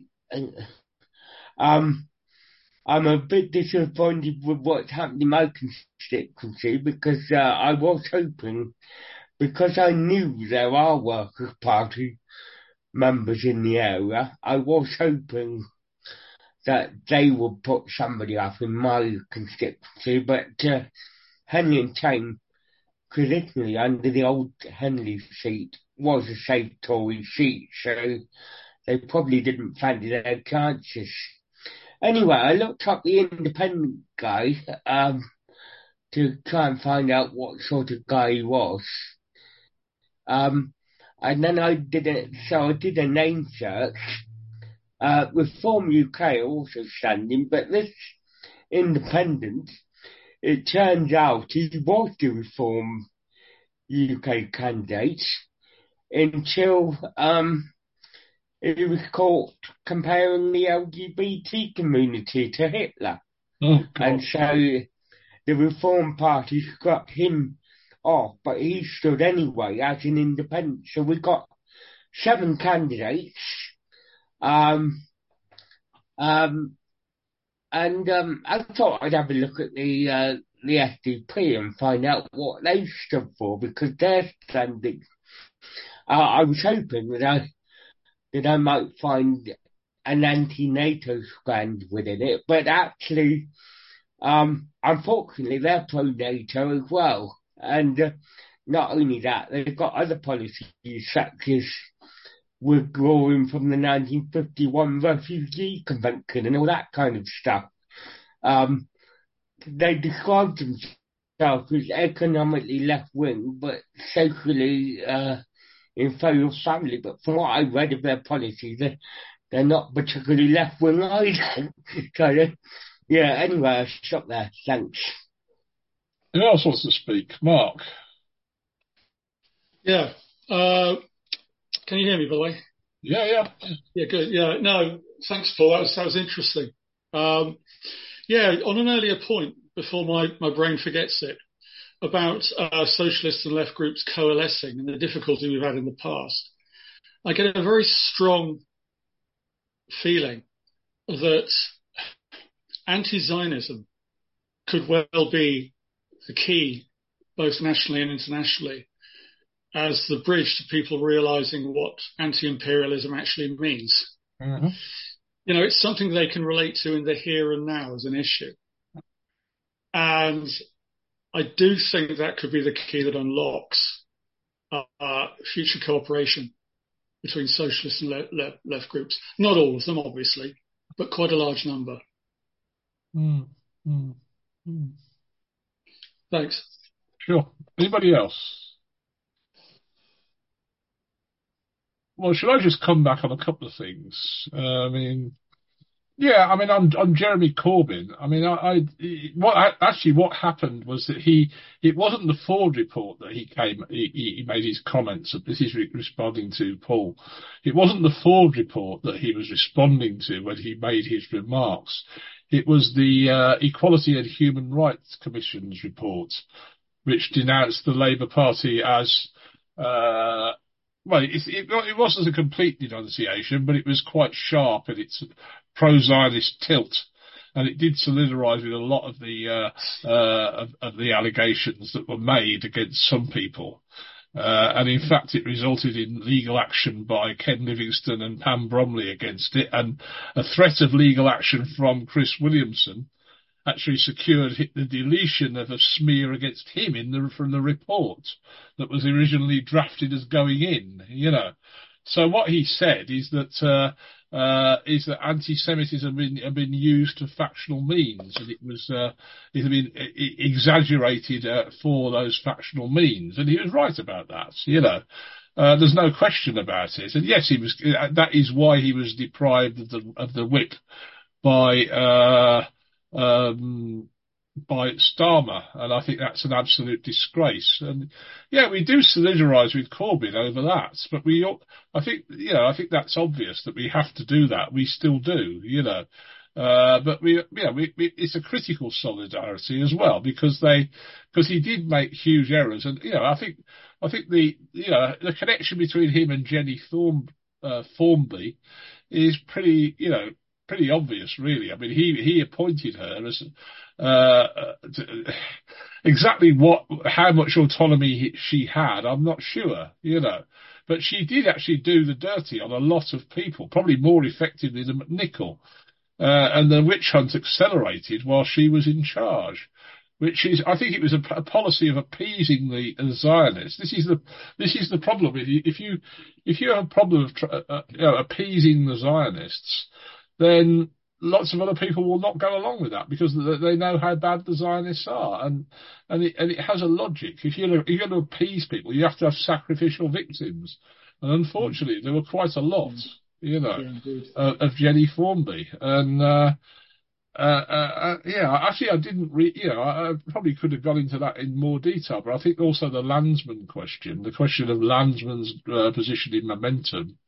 um, I'm a bit disappointed with what's happened in my constituency because uh, I was hoping, because I knew there are Workers' Party members in the area, I was hoping that they would put somebody up in my constituency, but uh, Henley and Tame, traditionally under the old Henley seat, was a safe Tory seat, so they probably didn't fancy their chances. Anyway, I looked up the independent guy um, to try and find out what sort of guy he was. Um, and then I did it, so I did a name search. Uh, Reform U K also standing, but this independent, it turns out he was the Reform U K candidate until um, it was caught comparing the L G B T community to Hitler. Oh, God. And so the Reform Party struck him off, but he stood anyway as an independent. So we got seven candidates. Um, um, and um, I thought I'd have a look at the uh, the S D P and find out what they stood for, because they're standing. Uh, I was hoping that I that I might find an anti-NATO strand within it, but actually, um, unfortunately, they're pro-NATO as well. And uh, not only that, they've got other policies such as withdrawing from the nineteen fifty-one Refugee Convention and all that kind of stuff. Um, they describe themselves as economically left-wing, but socially uh, in favour of family, but from what I read of their policies, they're, they're not particularly left wing either. kind of. Yeah, anyway, I'll stop there. Thanks. Who else wants to speak? Mark. Yeah. Uh, can you hear me, by the way? Yeah, yeah. Yeah, good. Yeah, no, thanks, Paul. That was, that was interesting. Um, yeah, on an earlier point, before my, my brain forgets it, about uh, socialist and left groups coalescing and the difficulty we've had in the past, I get a very strong feeling that anti-Zionism could well be the key, both nationally and internationally, as the bridge to people realizing what anti-imperialism actually means. Mm-hmm. You know, it's something they can relate to in the here and now as an issue. And I do think that could be the key that unlocks uh, future cooperation between socialist and le- le- left groups. Not all of them, obviously, but quite a large number. Mm, mm, mm. Thanks. Sure. Anybody else? Well, should I just come back on a couple of things? Uh, I mean, yeah, I mean, on, on Jeremy Corbyn, I mean, I, I what I, actually what happened was that he, it wasn't the Ford report that he came, he, he made his comments. This is re- responding to Paul. It wasn't the Ford report that he was responding to when he made his remarks. It was the uh, Equality and Human Rights Commission's report, which denounced the Labour Party as, uh, well, it, it, it wasn't a complete denunciation, but it was quite sharp in its pro-Zionist tilt, and it did solidarize with a lot of the uh, uh, of, of the allegations that were made against some people. Uh, and in fact, it resulted in legal action by Ken Livingstone and Pam Bromley against it, and a threat of legal action from Chris Williamson actually secured the deletion of a smear against him in the, from the report that was originally drafted as going in, you know. So what he said is that, uh, uh, is that anti-Semitism have been, have been used for factional means, and it was, uh, it had been exaggerated, uh, for those factional means. And he was right about that, you know. Uh, there's no question about it. And yes, he was, that is why he was deprived of the, of the whip by, uh, um, by Starmer, and I think that's an absolute disgrace. And yeah, we do solidarise with Corbyn over that, but we, I think, you know, I think that's obvious that we have to do that. We still do, you know. Uh, but we, you know, we, we, it's a critical solidarity as well, because they, because he did make huge errors, and you know, I think, I think the, you know, the connection between him and Jenny Thorn, uh, Thornby is pretty, you know, pretty obvious, really. I mean, he he appointed her as uh, to, exactly what, how much autonomy she had, I'm not sure, you know. But she did actually do the dirty on a lot of people, probably more effectively than McNichol. Uh, and the witch hunt accelerated while she was in charge, which is, I think it was a, a policy of appeasing the, the Zionists. This is the, this is the problem. If you, if you, if you have a problem of uh, uh, you know, appeasing the Zionists, then lots of other people will not go along with that because they know how bad the Zionists are, and and it, and it has a logic. If you're if you're going to appease people, you have to have sacrificial victims, and unfortunately, there were quite a lot, you know, Yeah, uh, of Jenny Formby, and uh, uh, uh, yeah, actually, I didn't read. You know, I, I probably could have gone into that in more detail, but I think also the Landsman question, the question of Landsman's uh, position in Momentum.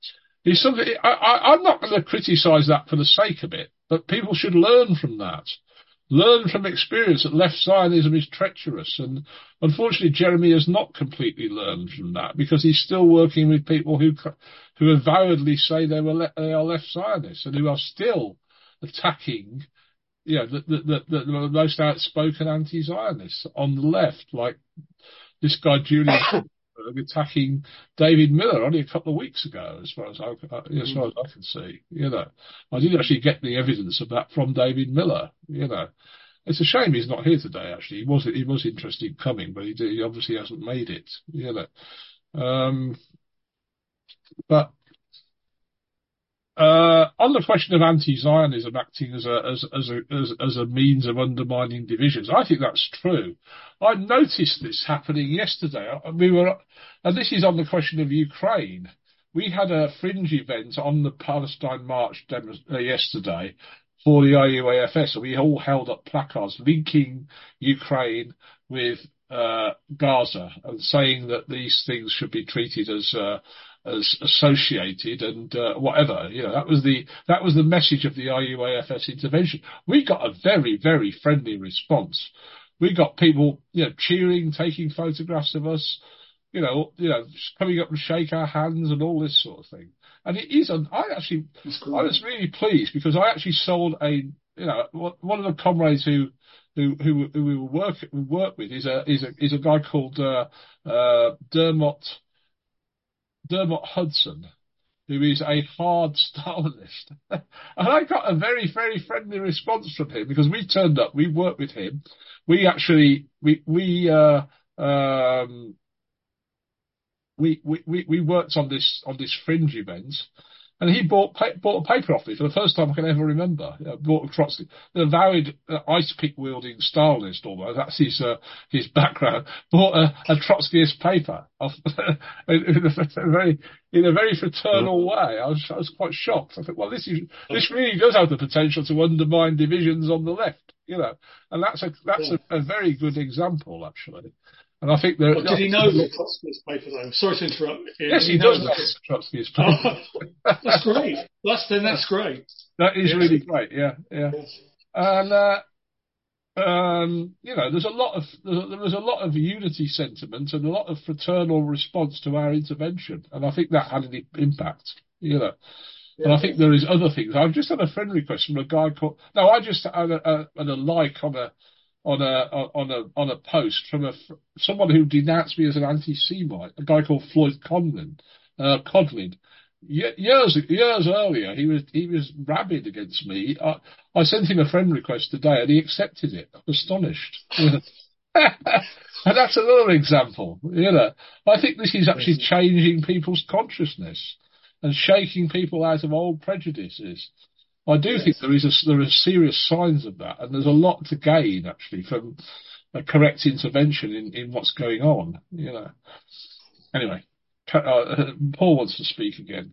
Is something, I, I, I'm not going to criticise that for the sake of it, but people should learn from that. Learn from experience that left Zionism is treacherous. And unfortunately, Jeremy has not completely learned from that because he's still working with people who who avowedly say they, were le- they are left Zionists and who are still attacking, you know, the, the, the, the most outspoken anti-Zionists on the left, like this guy, Julian. Attacking David Miller only a couple of weeks ago, as far as I, as far as I can see. You know, I didn't actually get the evidence of that from David Miller. You know, it's a shame he's not here today. Actually, he was he was interested in coming, but he, did, he obviously hasn't made it. You know, um, but Uh, on the question of anti-Zionism acting as a as as a as, as a means of undermining divisions, I think that's true. I noticed this happening yesterday. We were, and this is on the question of Ukraine. We had a fringe event on the Palestine March demo, uh, yesterday for the I U A F S, and we all held up placards linking Ukraine with uh, Gaza and saying that these things should be treated as uh, as associated and uh, whatever. You know, that was the that was the message of the I U A F S intervention. We got a very, very friendly response. We got people, you know, cheering, taking photographs of us, you know, you know, coming up and shake our hands and all this sort of thing. And it is, and I actually, I was really pleased because I actually sold a, you know, one of the comrades who, who, who, who we work, we work with is a, is a, is a guy called, uh, uh, Dermot, Dermot Hudson, who is a hard Stalinist. And I got a very, very friendly response from him because we turned up, we worked with him. We actually, we, we, uh, um, We, we, we worked on this on this fringe event, and he bought bought a paper off me for the first time I can ever remember. You know, bought a Trotsky, the avowed uh, ice pick wielding Stalinist, almost that's his uh, his background. Bought a, a Trotskyist paper off in a very in a very fraternal way. I was I was quite shocked. I thought, well, this is this really does have the potential to undermine divisions on the left, you know, and that's a that's a, a very good example actually. And I think there. Well, did he know the Trotskyist paper though? Sorry to interrupt. Yes, he, he does know the Trotskyist paper. Oh, that's great. That's then that's great. That is yes. really great. Yeah, yeah. Yes. And uh, um, you know, there's a lot of there was a lot of unity sentiment and a lot of fraternal response to our intervention, and I think that had an impact. You know. Yeah. And I think there is other things. I've just had a friend request from a guy called. No, I just had a, a, had a like on a. on a on a on a post from a someone who denounced me as an anti-Semite, a guy called Floyd Conlin, uh, Codlin. Ye- years years earlier, he was he was rabid against me. I, I sent him a friend request today, and he accepted it. I'm astonished. And that's another example. You know, I think this is actually changing people's consciousness and shaking people out of old prejudices. I do yes. think there is a, there are serious signs of that, and there's a lot to gain actually from a correct intervention in, in what's going on. You know. Anyway, uh, Paul wants to speak again.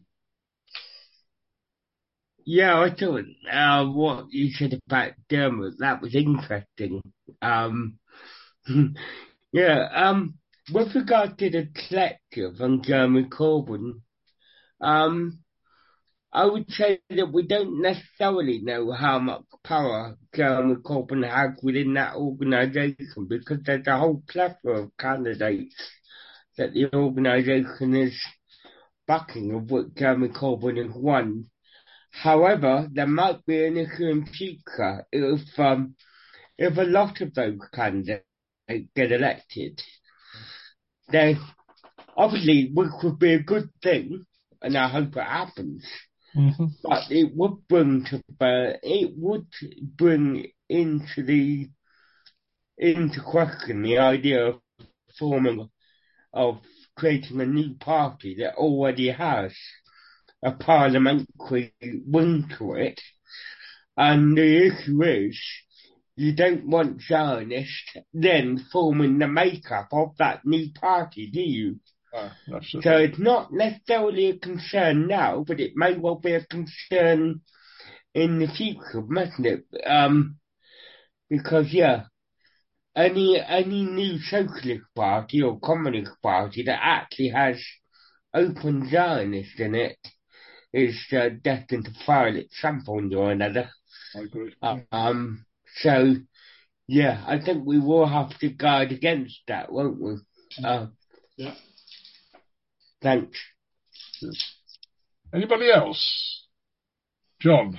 Yeah, I thought uh, what you said about Dermot, that was interesting. Um, yeah, um, with regard to the collective and Jeremy Corbyn, um. I would say that we don't necessarily know how much power Jeremy Corbyn has within that organisation because there's a whole plethora of candidates that the organisation is backing of what Jeremy Corbyn has won. However, there might be an issue in future if um, if a lot of those candidates get elected. Then, obviously, which would be a good thing, and I hope it happens. Mm-hmm. But it would bring to bear, it would bring into the into question the idea of forming of creating a new party that already has a parliamentary wing to it. And the issue is, you don't want Zionists then forming the makeup of that new party, do you? Oh, so it's not necessarily a concern now, but it may well be a concern in the future, mustn't it? Um, because, yeah, any any new socialist party or communist party that actually has open Zionists in it is uh, destined to fail at some point or another. I agree. Uh, um, so, yeah, I think we will have to guard against that, won't we? Uh, yeah. Thanks. Anybody else? John,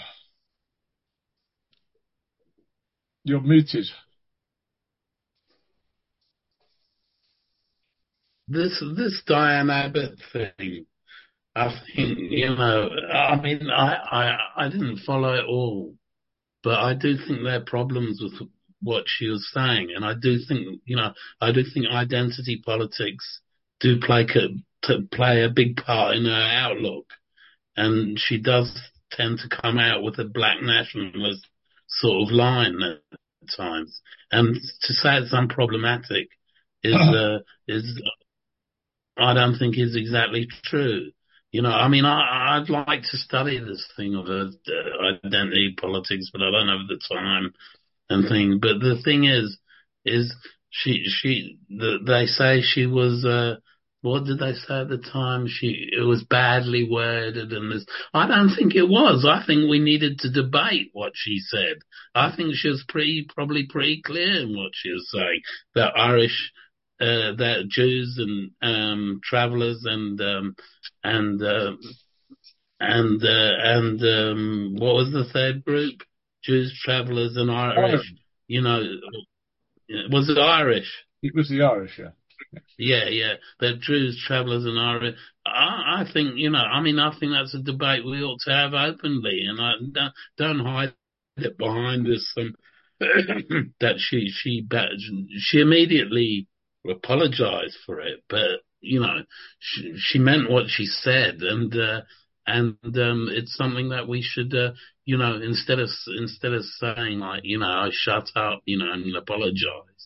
you're muted. This this Diane Abbott thing, I think, you know, I mean, I, I, I didn't follow it all, but I do think there are problems with what she was saying, and I do think, you know, I do think identity politics do play a, to play a big part in her outlook, and she does tend to come out with a black nationalist sort of line at times. And to say it's unproblematic is, uh, is, I don't think is exactly true. You know, I mean, I, I'd like to study this thing of uh, identity politics, but I don't have the time and thing. But the thing is, is she, she, the, they say she was, uh, what did they say at the time? She, it was badly worded and this. I don't think it was. I think we needed to debate what she said. I think she was pretty, probably pretty clear in what she was saying. That Irish, uh, that Jews and, um, travellers and, um, and, uh, and, uh, and, um, what was the third group? Jews, travellers and Irish, Irish. You know, was it Irish? It was the Irish, yeah. Yeah, yeah. They're Jews, travellers and Irish. I, I think, you know, I mean, I think that's a debate we ought to have openly, and I don't, don't hide it behind this, um, that she, she, she immediately apologized for it, but, you know, she, she meant what she said, and, uh, and, um, it's something that we should, uh, you know, instead of, instead of saying like, you know, I shut up, you know, and apologize.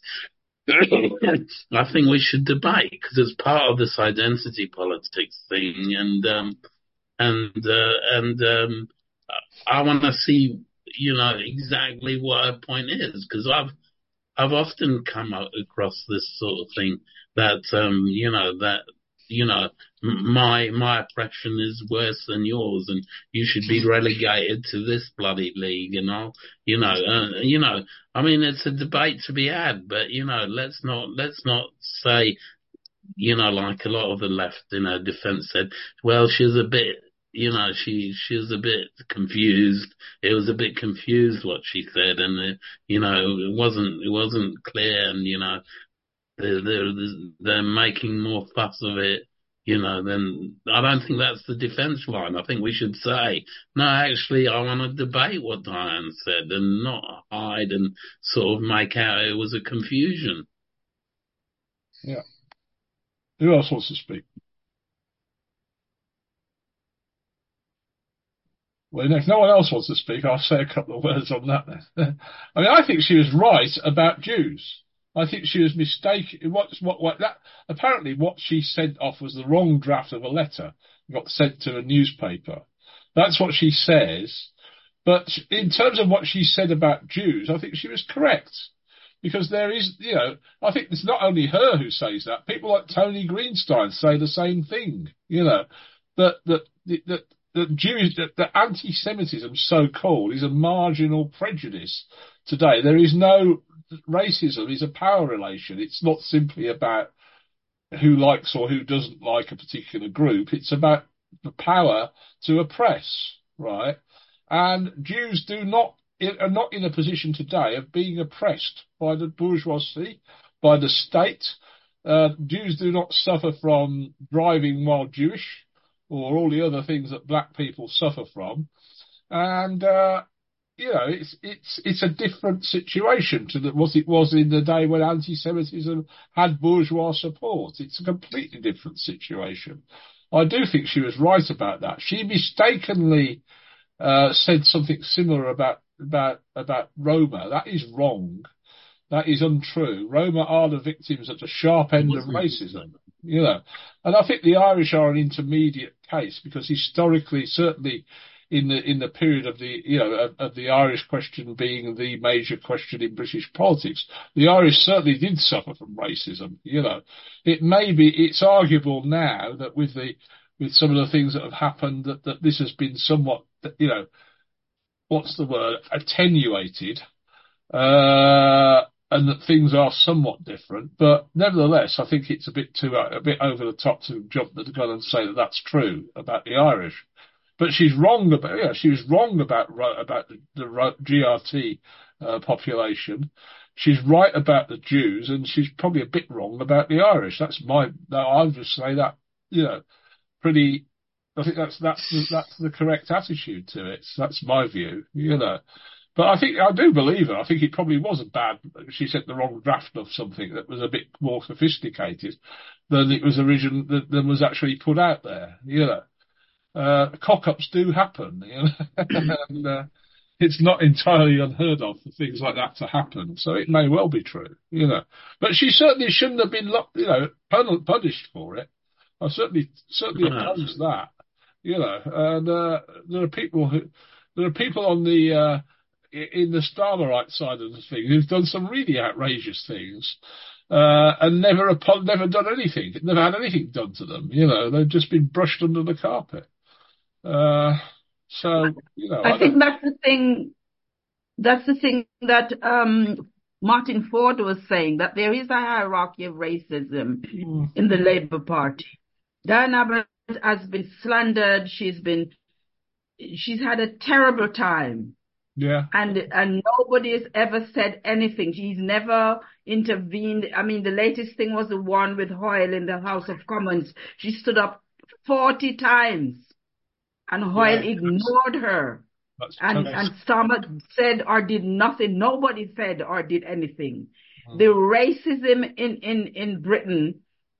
I think we should debate because it's part of this identity politics thing, and um, and uh, and um, I want to see, you know, exactly what her point is, because I've I've often come across this sort of thing that um, you know that you know my my oppression is worse than yours, and you should be relegated to this bloody league, and all, you know, uh, you know. I mean, it's a debate to be had, but you know, let's not let's not say, you know, like a lot of the left in her defence said, well, she was a bit, you know, she she was a bit confused. It was a bit confused what she said, and it, you know, it wasn't it wasn't clear, and you know, they're they're, they're making more fuss of it. You know, then I don't think that's the defence line. I think we should say, no, actually, I want to debate what Diane said and not hide and sort of make out it was a confusion. Yeah. Who else wants to speak? Well, if no one else wants to speak, I'll say a couple of words on that then. I mean, I think she was right about Jews. I think she was mistaken. What, what, what, that, apparently what she sent off was the wrong draft of a letter. It got sent to a newspaper. That's what she says. But in terms of what she said about Jews, I think she was correct. Because there is, you know, I think it's not only her who says that. People like Tony Greenstein say the same thing. You know, that, that, that, that Jewish, that, that anti-Semitism, so-called, is a marginal prejudice today. There is no, racism is a power relation. It's not simply about who likes or who doesn't like a particular group. It's about the power to oppress, right? And Jews do not, are not in a position today of being oppressed by the bourgeoisie, by the state. Uh, Jews do not suffer from driving while Jewish or all the other things that black people suffer from. And, uh, you know, it's it's it's a different situation to the, what it was in the day when anti-Semitism had bourgeois support. It's a completely different situation. I do think she was right about that. She mistakenly uh, said something similar about about about Roma. That is wrong. That is untrue. Roma are the victims at the sharp end of racism. You know, and I think the Irish are an intermediate case because historically, certainly, in the in the period of the you know of, of the Irish question being the major question in British politics, the Irish certainly did suffer from racism. You know, it may be it's arguable now that with the with some of the things that have happened that, that this has been somewhat you know what's the word attenuated, uh, and that things are somewhat different. But nevertheless, I think it's a bit too a bit over the top to jump the gun and say that that's true about the Irish. But she's wrong about, yeah, she was wrong about, about the, the G R T uh, population. She's right about the Jews, and she's probably a bit wrong about the Irish. That's my, I'll just say that, you know, pretty, I think that's, that's, the, that's the correct attitude to it. So that's my view, you know. But I think, I do believe her. I think it probably was a bad, she sent the wrong draft of something that was a bit more sophisticated than it was original, than was actually put out there, you know. uh, cock-ups do happen, you know, and uh, it's not entirely unheard of for things like that to happen. So it may well be true, you know. But she certainly shouldn't have been, you know, punished for it. I certainly certainly oppose that, you know. And uh, there are people who there are people on the uh, in the Starmerite side of the thing who've done some really outrageous things. Uh, and never upon, never done anything, never had anything done to them. You know, they've just been brushed under the carpet. Uh, so, you know, I, I think that's the thing. That's the thing that um, Martin Ford was saying, that there is a hierarchy of racism mm. in the Labour Party. Diane Abbott has been slandered. She's been, she's had a terrible time. Yeah. And and nobody has ever said anything. She's never intervened. I mean, the latest thing was the one with Hoyle in the House of Commons. She stood up forty times and Hoyle yeah, ignored her. That's and nice. and Starmer said or did nothing. Nobody said or did anything. Mm. The racism in, in, in Britain,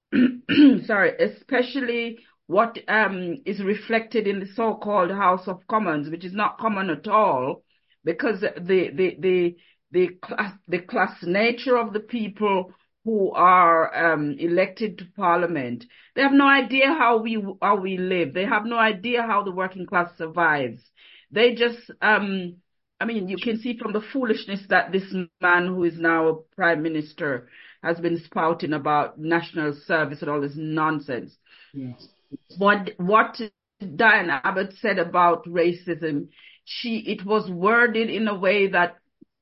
sorry, especially what um is reflected in the so-called House of Commons, which is not common at all, because the the the the class the class nature of the people who are um, elected to Parliament, they have no idea how we how we live. They have no idea how the working class survives. They just, um, I mean, you can see from the foolishness that this man, who is now a prime minister, has been spouting about national service and all this nonsense. Yes. What what Diane Abbott said about racism, she it was worded in a way that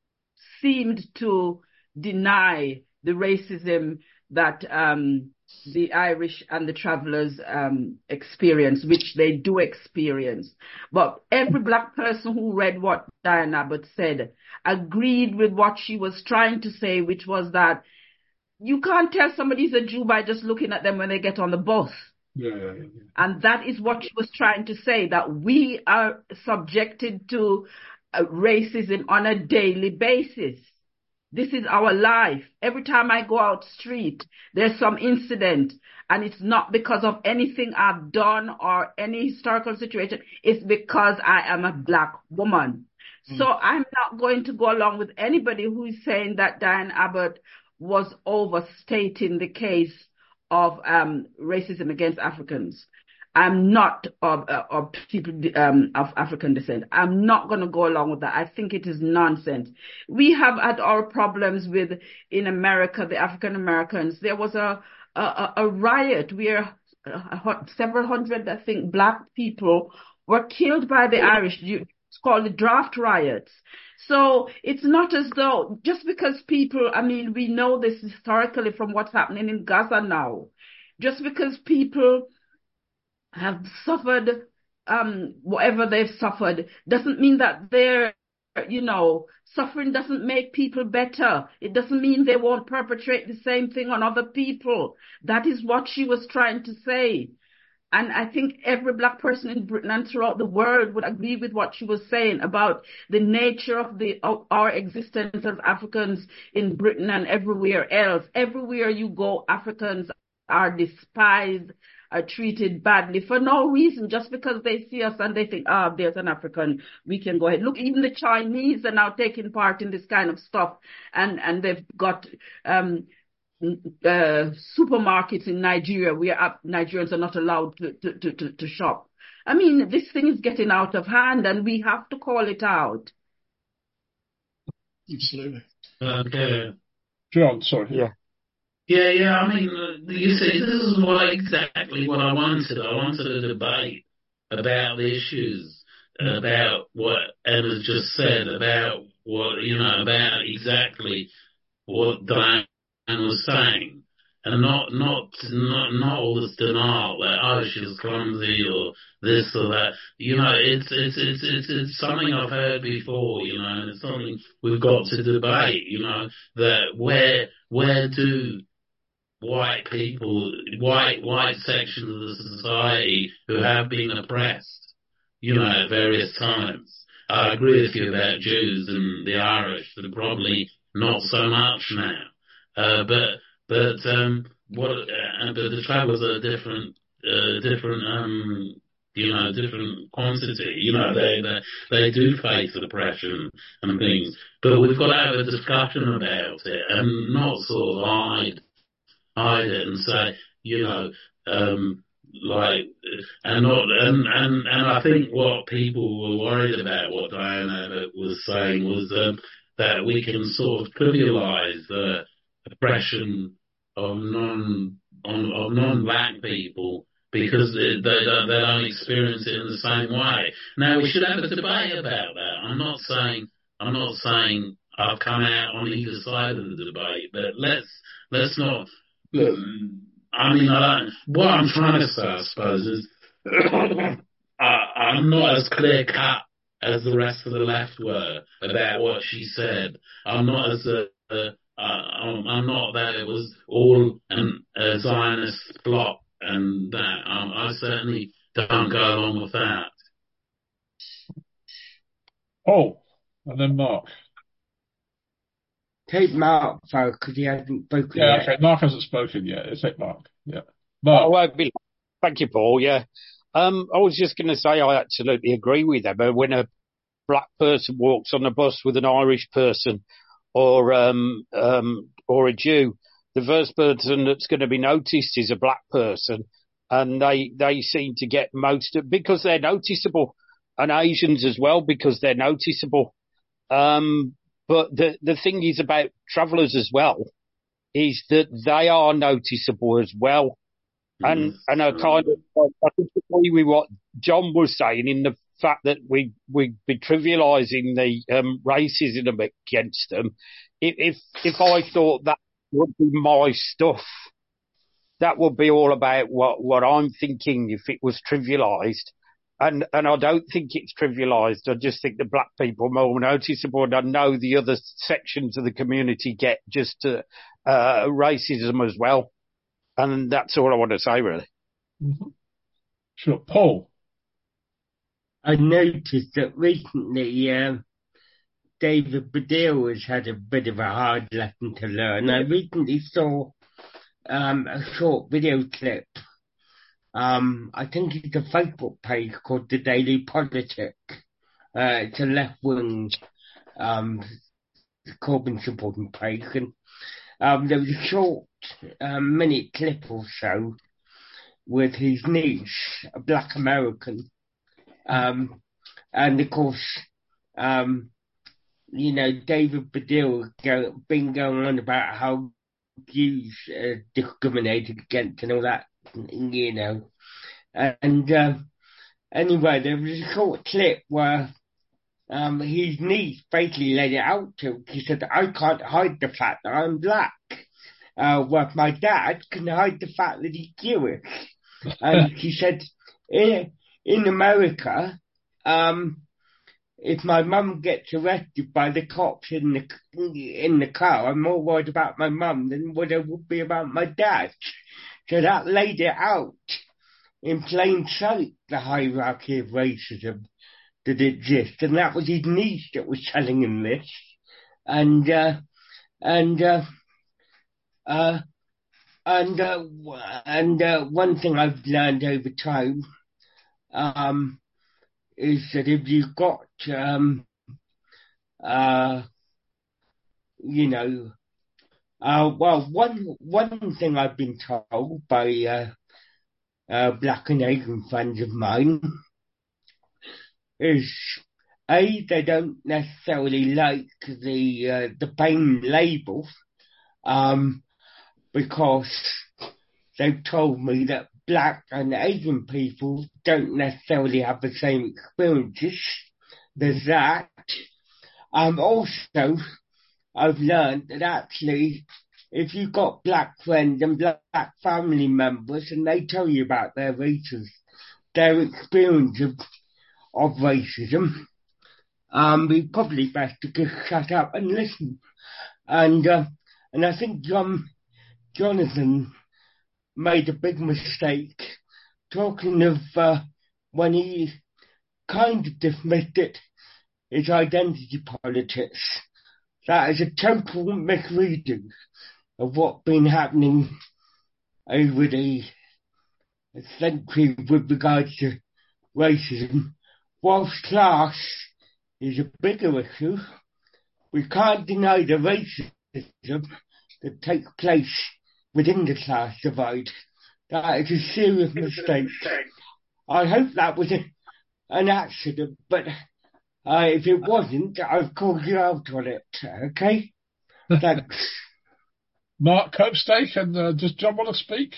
seemed to deny the racism that um, the Irish and the travellers um, experience, which they do experience. But every black person who read what Diane Abbott said agreed with what she was trying to say, which was that you can't tell somebody's a Jew by just looking at them when they get on the bus. Yeah, yeah, yeah. And that is what she was trying to say, that we are subjected to uh, racism on a daily basis. This is our life. Every time I go out street, there's some incident, and it's not because of anything I've done or any historical situation. It's because I am a black woman. Mm. So I'm not going to go along with anybody who is saying that Diane Abbott was overstating the case of um, racism against Africans. I'm not of, uh, of people um, of African descent. I'm not going to go along with that. I think it is nonsense. We have had our problems with, in America, the African Americans. There was a a, a riot where uh, several hundred, I think, black people were killed by the Irish. It's called the draft riots. So it's not as though just because people, I mean, we know this historically from what's happening in Gaza now. Just because people have suffered um, whatever they've suffered doesn't mean that they're, you know, suffering doesn't make people better. It doesn't mean they won't perpetrate the same thing on other people. That is what she was trying to say. And I think every black person in Britain and throughout the world would agree with what she was saying about the nature of the of our existence as Africans in Britain and everywhere else. Everywhere you go, Africans are despised, are treated badly for no reason, just because they see us and they think, ah, oh, there's an African, we can go ahead. Look, even the Chinese are now taking part in this kind of stuff, and, and they've got um, uh, supermarkets in Nigeria where Nigerians are not allowed to, to, to, to shop. I mean, this thing is getting out of hand, and we have to call it out. Absolutely. Okay. John, sorry. Yeah. Yeah, yeah, I mean, uh, you see, this is what exactly what I wanted. I wanted a debate about the issues, about what Emma's just said, about what, you know, about exactly what Diane was saying. And not, not, not, not all this denial that, oh, she's clumsy or this or that. You know, it's, it's, it's, it's, it's something I've heard before, you know, and it's something we've got to debate, you know, that where, where do white people, white white sections of the society who have been oppressed, you know, at various times. I agree with you about Jews and the Irish, that are probably not so much now. Uh, but but um, what? Uh, but the travellers are different, uh, different um, you know, different quantity. You know, they, they, they do face oppression and things, but we've got to have a discussion about it and not sort of hide, hide it and say, you know, um, like, and not, and, and, and I think what people were worried about, what Diana was saying was, um, that we can sort of trivialize the oppression of non, on, of non-black people because they, they don't, they don't experience it in the same way. Now, we should have a debate about that. I'm not saying, I'm not saying I've come out on either side of the debate, but let's, let's not, look, I mean, I don't, what I'm trying to say, I suppose, is I, I'm not as clear cut as the rest of the left were about what she said. I'm not as a, uh, I'm, I'm not that it was all an, a Zionist plot and that. Um, I certainly don't go along with that. Oh, and then Mark. Take Mark though, because he hasn't spoken Yeah, yet. okay. Mark hasn't spoken yet. Let's take Mark. Yeah, Mark. Oh, well, be- thank you, Paul. Yeah, um, I was just going to say I absolutely agree with them. When a black person walks on the bus with an Irish person, or um, um, or a Jew, the first person that's going to be noticed is a black person, and they they seem to get most of, because they're noticeable, and Asians as well because they're noticeable. Um, But the, the thing is about travellers as well, is that they are noticeable as well. And, mm-hmm. and I kind of, I think agree with what John was saying in the fact that we, we'd be trivialising the, um, racism against them. If, if, if I thought that would be my stuff, that would be all about what, what I'm thinking if it was trivialised. And, and I don't think it's trivialised. I just think the black people are more noticeable, and I know the other sections of the community get just uh, uh, racism as well. And that's all I want to say, really. Mm-hmm. Sure. Paul? I noticed that recently um, David Baddiel has had a bit of a hard lesson to learn. I recently saw um, a short video clip. Um, I think it's a Facebook page called The Daily Politic. Uh, it's a left-wing um, Corbyn supporting page. And um, there was a short um, minute clip or so with his niece, a black American. Um, and of course, um, you know, David Baddiel go, been going on about how Jews are discriminated against and all that, you know. And uh, anyway, there was a short clip where um, his niece basically laid it out to him. He said, I can't hide the fact that I'm black. Uh, well, my dad can hide the fact that he's Jewish. And he said, in, in America, um, if my mum gets arrested by the cops in the in the car, I'm more worried about my mum than what I would be about my dad. So that laid it out in plain sight, the hierarchy of racism that exists. And that was his niece that was telling him this. And, uh, and, uh, uh, and, uh, and, uh, one thing I've learned over time, um, is that if you've got, um, uh, you know, uh, well, one, one thing I've been told by, uh, uh, black and Asian friends of mine is, A, they don't necessarily like the, uh, the pain label, um, because they've told me that black and Asian people don't necessarily have the same experiences. There's that. Um, also, I've learned that actually, if you've got black friends and black family members and they tell you about their races, their experience of, of racism, um, it's probably best to just shut up and listen. And, uh, and I think John, Jonathan made a big mistake talking of, uh, when he kind of dismissed it, his identity politics. That is a total misreading of what's been happening over the century with regards to racism, whilst class is a bigger issue, we can't deny the racism that takes place within the class divide. That is a serious mistake. I hope that was a, an accident, but uh, if it wasn't, I've called you out on it, okay? Thanks. Mark Copestake, and uh, does John want to speak?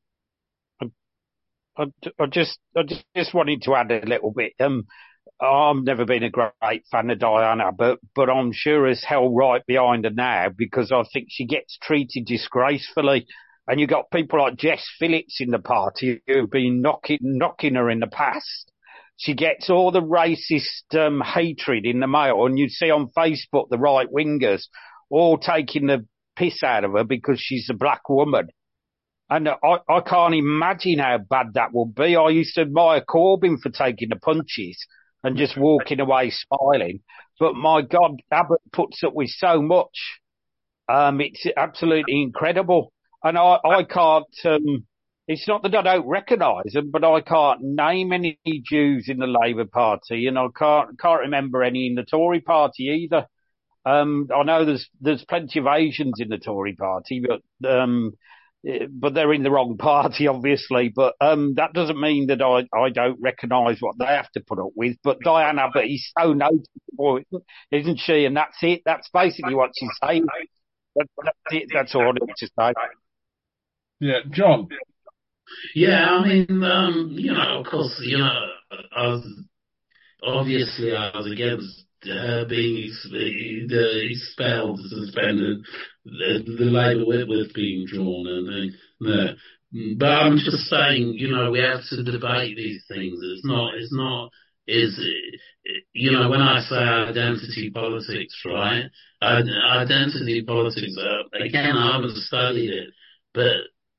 I, I just, I just wanted to add a little bit. Um, I've never been a great fan of Diana, but, but I'm sure as hell right behind her now, because I think she gets treated disgracefully. And you've got people like Jess Phillips in the party who've been knocking, knocking her in the past. She gets all the racist um, hatred in the mail. And you see on Facebook the right wingers all taking the piss out of her because she's a black woman. And I, I can't imagine how bad that will be. I used to admire Corbyn for taking the punches and just walking away smiling. But my God, Abbott puts up with so much. Um, it's absolutely incredible. And I, I can't, um, it's not that I don't recognise them, but I can't name any Jews in the Labour Party, and I can't, can't remember any in the Tory Party either. Um, I know there's, there's plenty of Asians in the Tory Party, but, um, but they're in the wrong party, obviously. But, um, that doesn't mean that I, I don't recognise what they have to put up with. But Diane Abbott is so noticeable, isn't she? And that's it. That's basically what she's saying. That, that's it. That's all I need to say. Yeah, John. Yeah, I mean, um, you know, of course, you know, I was, obviously I was against her being expelled, suspended, the, the Labour whip was being drawn, and uh, but I'm just saying, you know, we have to debate these things. It's not, it's not, is, you know, when I say identity politics, right? Identity politics, uh, again, I haven't studied it, but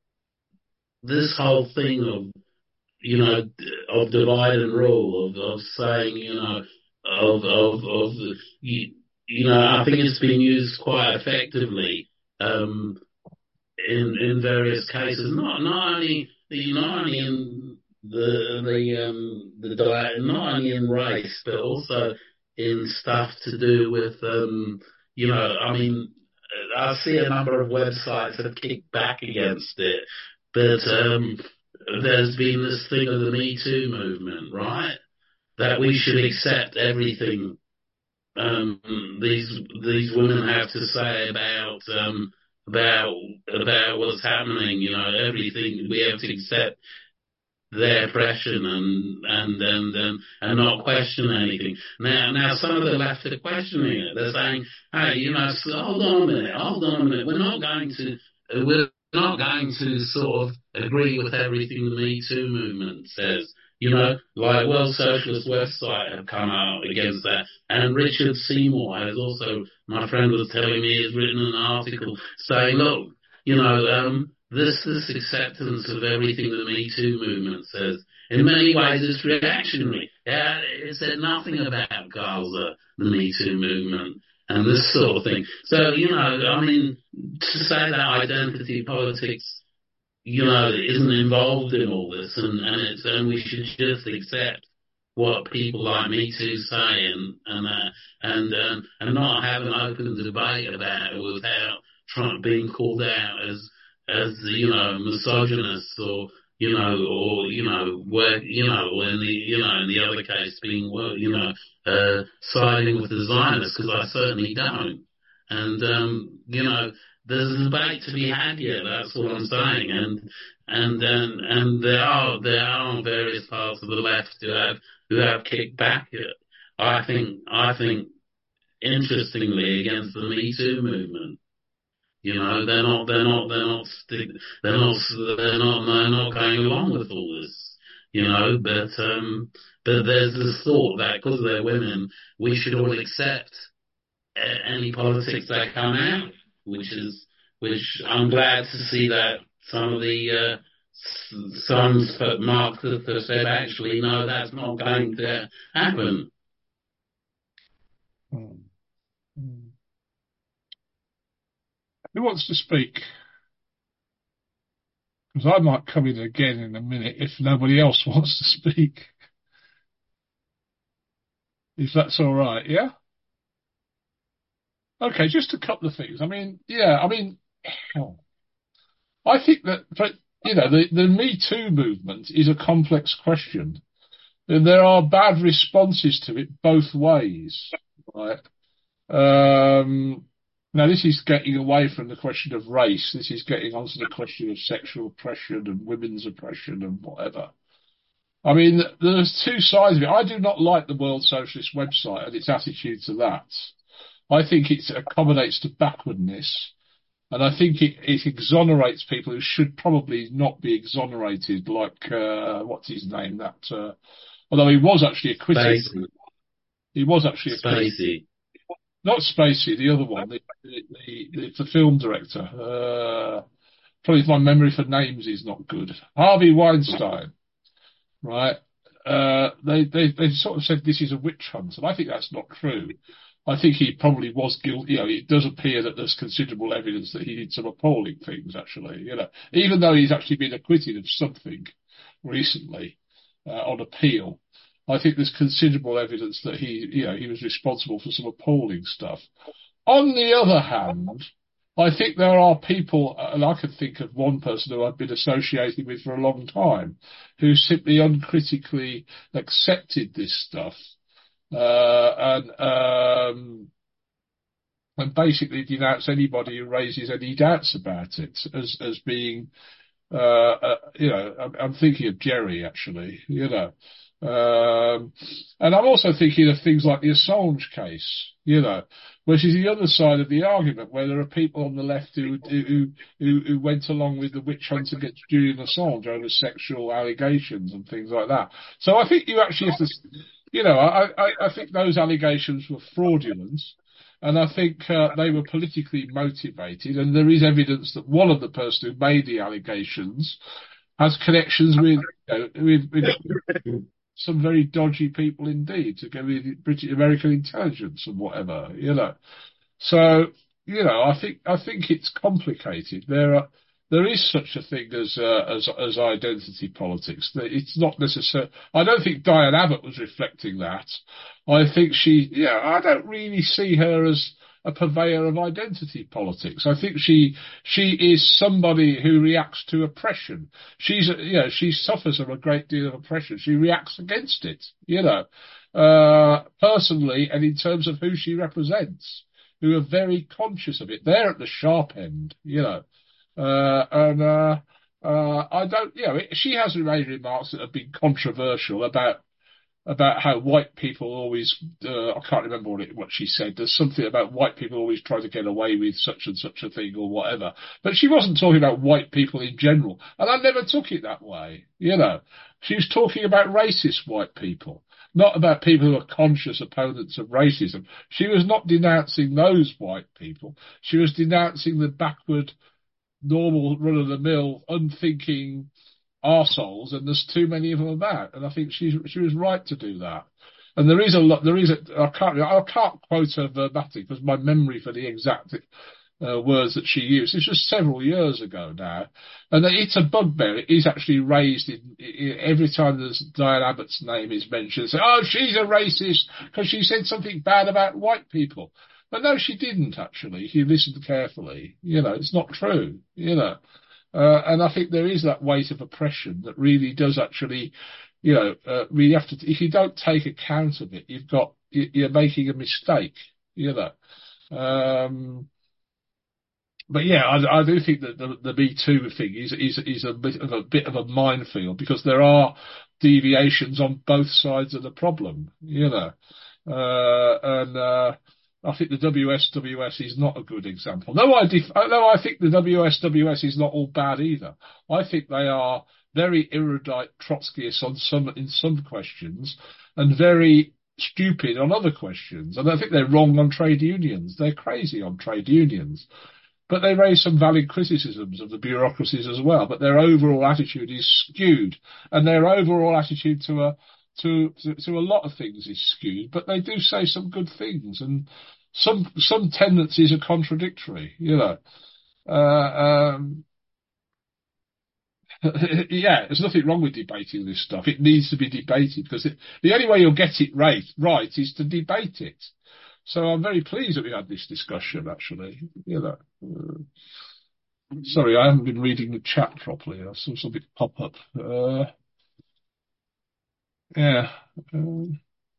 this whole thing of, you know, of divide and rule, of, of saying, you know, of, of, of, you, you know, I think it's been used quite effectively, um, in, in various cases, not, not only, not only in the, the, um, the, not only in race, but also in stuff to do with, um, you know, I mean, I see a number of websites that have kicked back against it. But um, there's been this thing of the Me Too movement, right? That we should accept everything um, these these women have to say about um, about about what's happening. You know, everything we have to accept their oppression and and and and, and not question anything. Now, now some of the left are questioning it. They're saying, "Hey, you know, so hold on a minute, hold on a minute. We're not going to uh, we're not going to sort of agree with everything the Me Too movement says." You know, like World Socialist website have come out against that. And Richard Seymour has also, my friend was telling me, has written an article saying, look, you know, um, this, this acceptance of everything the Me Too movement says, in many ways it's reactionary. Yeah, it said nothing about Gaza, the Me Too movement, and this sort of thing. So, you know, I mean, to say that identity politics, you know, isn't involved in all this, and, and it's, and we should just accept what people like Me Too say, and, and, uh, and, um, and not have an open debate about it without trying, being called out as, as, you know, misogynist, or, you know, or, you know, work, you know, or in the, you know, in the other case being, you know, uh, siding with the Zionists, because I certainly don't. And, um, you know, there's a debate to be had here. That's what I'm saying, and and and and there are there are various parts of the left who have who have kicked back. I think I think interestingly against the Me Too movement. You know, they're not they're not they're not stick, they're not they're not they're not going along with all this. You know, but um, but there's this thought that because they're women, we should all accept any politics that come out. Which is, which I'm glad to see that some of the, uh, some Mark have said actually, no, that's not going to happen. Hmm. Who wants to speak? Because I might come in again in a minute if nobody else wants to speak. if that's all right, yeah? Okay, just a couple of things. I mean, yeah, I mean, I think that, you know, the, the Me Too movement is a complex question. And there are bad responses to it both ways, right? Um, now, this is getting away from the question of race. This is getting onto the question of sexual oppression and women's oppression and whatever. I mean, there's two sides of it. I do not like the World Socialist website and its attitude to that. I think it accommodates to backwardness, and I think it, it exonerates people who should probably not be exonerated, like, uh, what's his name? That, uh, although he was actually acquitted. Spacey. He was actually acquitted. Spacey. Not Spacey, the other one, the, the, the, the film director. Uh, probably my memory for names is not good. Harvey Weinstein. Right, uh, they, they, they sort of said this is a witch hunt, and I think that's not true. I think he probably was guilty. You know, it does appear that there's considerable evidence that he did some appalling things, actually, you know, even though he's actually been acquitted of something recently, uh, on appeal. I think there's considerable evidence that he, you know, he was responsible for some appalling stuff. On the other hand, I think there are people, and I can think of one person who I've been associated with for a long time, who simply uncritically accepted this stuff, uh, and, um, and basically denounce anybody who raises any doubts about it as, as being, uh, uh you know, I'm, I'm thinking of Jerry, actually, you know. Um, and I'm also thinking of things like the Assange case, you know, which is the other side of the argument, where there are people on the left who who who, who went along with the witch hunt against Julian Assange over sexual allegations and things like that. So I think you actually have to, you know, I I, I think those allegations were fraudulent. And I think uh, they were politically motivated, and there is evidence that one of the person who made the allegations has connections with, you know, with, with some very dodgy people indeed, to go with British American intelligence and whatever, you know. So, you know, I think I think it's complicated. There are there is such a thing as uh, as as identity politics. It's not necessarily. I don't think Diane Abbott was reflecting that. I think she, yeah, I don't really see her as a purveyor of identity politics. I think she she is somebody who reacts to oppression. She's, you know, she suffers from a great deal of oppression. She reacts against it, you know, uh, personally and in terms of who she represents, who are very conscious of it. They're at the sharp end, you know, uh, and uh, uh, I don't, you know, she has made remarks that have been controversial about. about how white people always, uh, I can't remember what, it, what she said. There's something about white people always try to get away with such and such a thing or whatever. But she wasn't talking about white people in general. And I never took it that way, you know. She was talking about racist white people, not about people who are conscious opponents of racism. She was not denouncing those white people. She was denouncing the backward, normal, run-of-the-mill, unthinking arseholes, and there's too many of them about, and I think she she was right to do that. And there is a lot. There is a. I can't. I can't quote her verbatim because my memory for the exact uh, words that she used is just several years ago now, and it's a bugbear. It is actually raised in, in every time there's Diane Abbott's name is mentioned. Say, oh, she's a racist because she said something bad about white people. But no, she didn't actually. If you listened carefully, you know, it's not true. You know. Uh, and I think there is that weight of oppression that really does actually, you know, uh, really have to, if you don't take account of it, you've got, you're making a mistake, you know. Um, but yeah, I, I do think that the, the Me Too thing is, is, is a bit of a bit of a minefield, because there are deviations on both sides of the problem, you know. Uh, and, uh, I think the W S W S is not a good example. No, I def- no, I think the W S W S is not all bad either. I think they are very erudite Trotskyists on some, in some questions, and very stupid on other questions. And I think they're wrong on trade unions. They're crazy on trade unions. But they raise some valid criticisms of the bureaucracies as well. But their overall attitude is skewed, and their overall attitude to a To, to to a lot of things is skewed, but they do say some good things, and some some tendencies are contradictory, you know. Uh, um, yeah, there's nothing wrong with debating this stuff. It needs to be debated because it, the only way you'll get it right, right is to debate it. So I'm very pleased that we had this discussion, actually. You know, uh, sorry, I haven't been reading the chat properly. I saw something pop up. Uh, yeah. Um,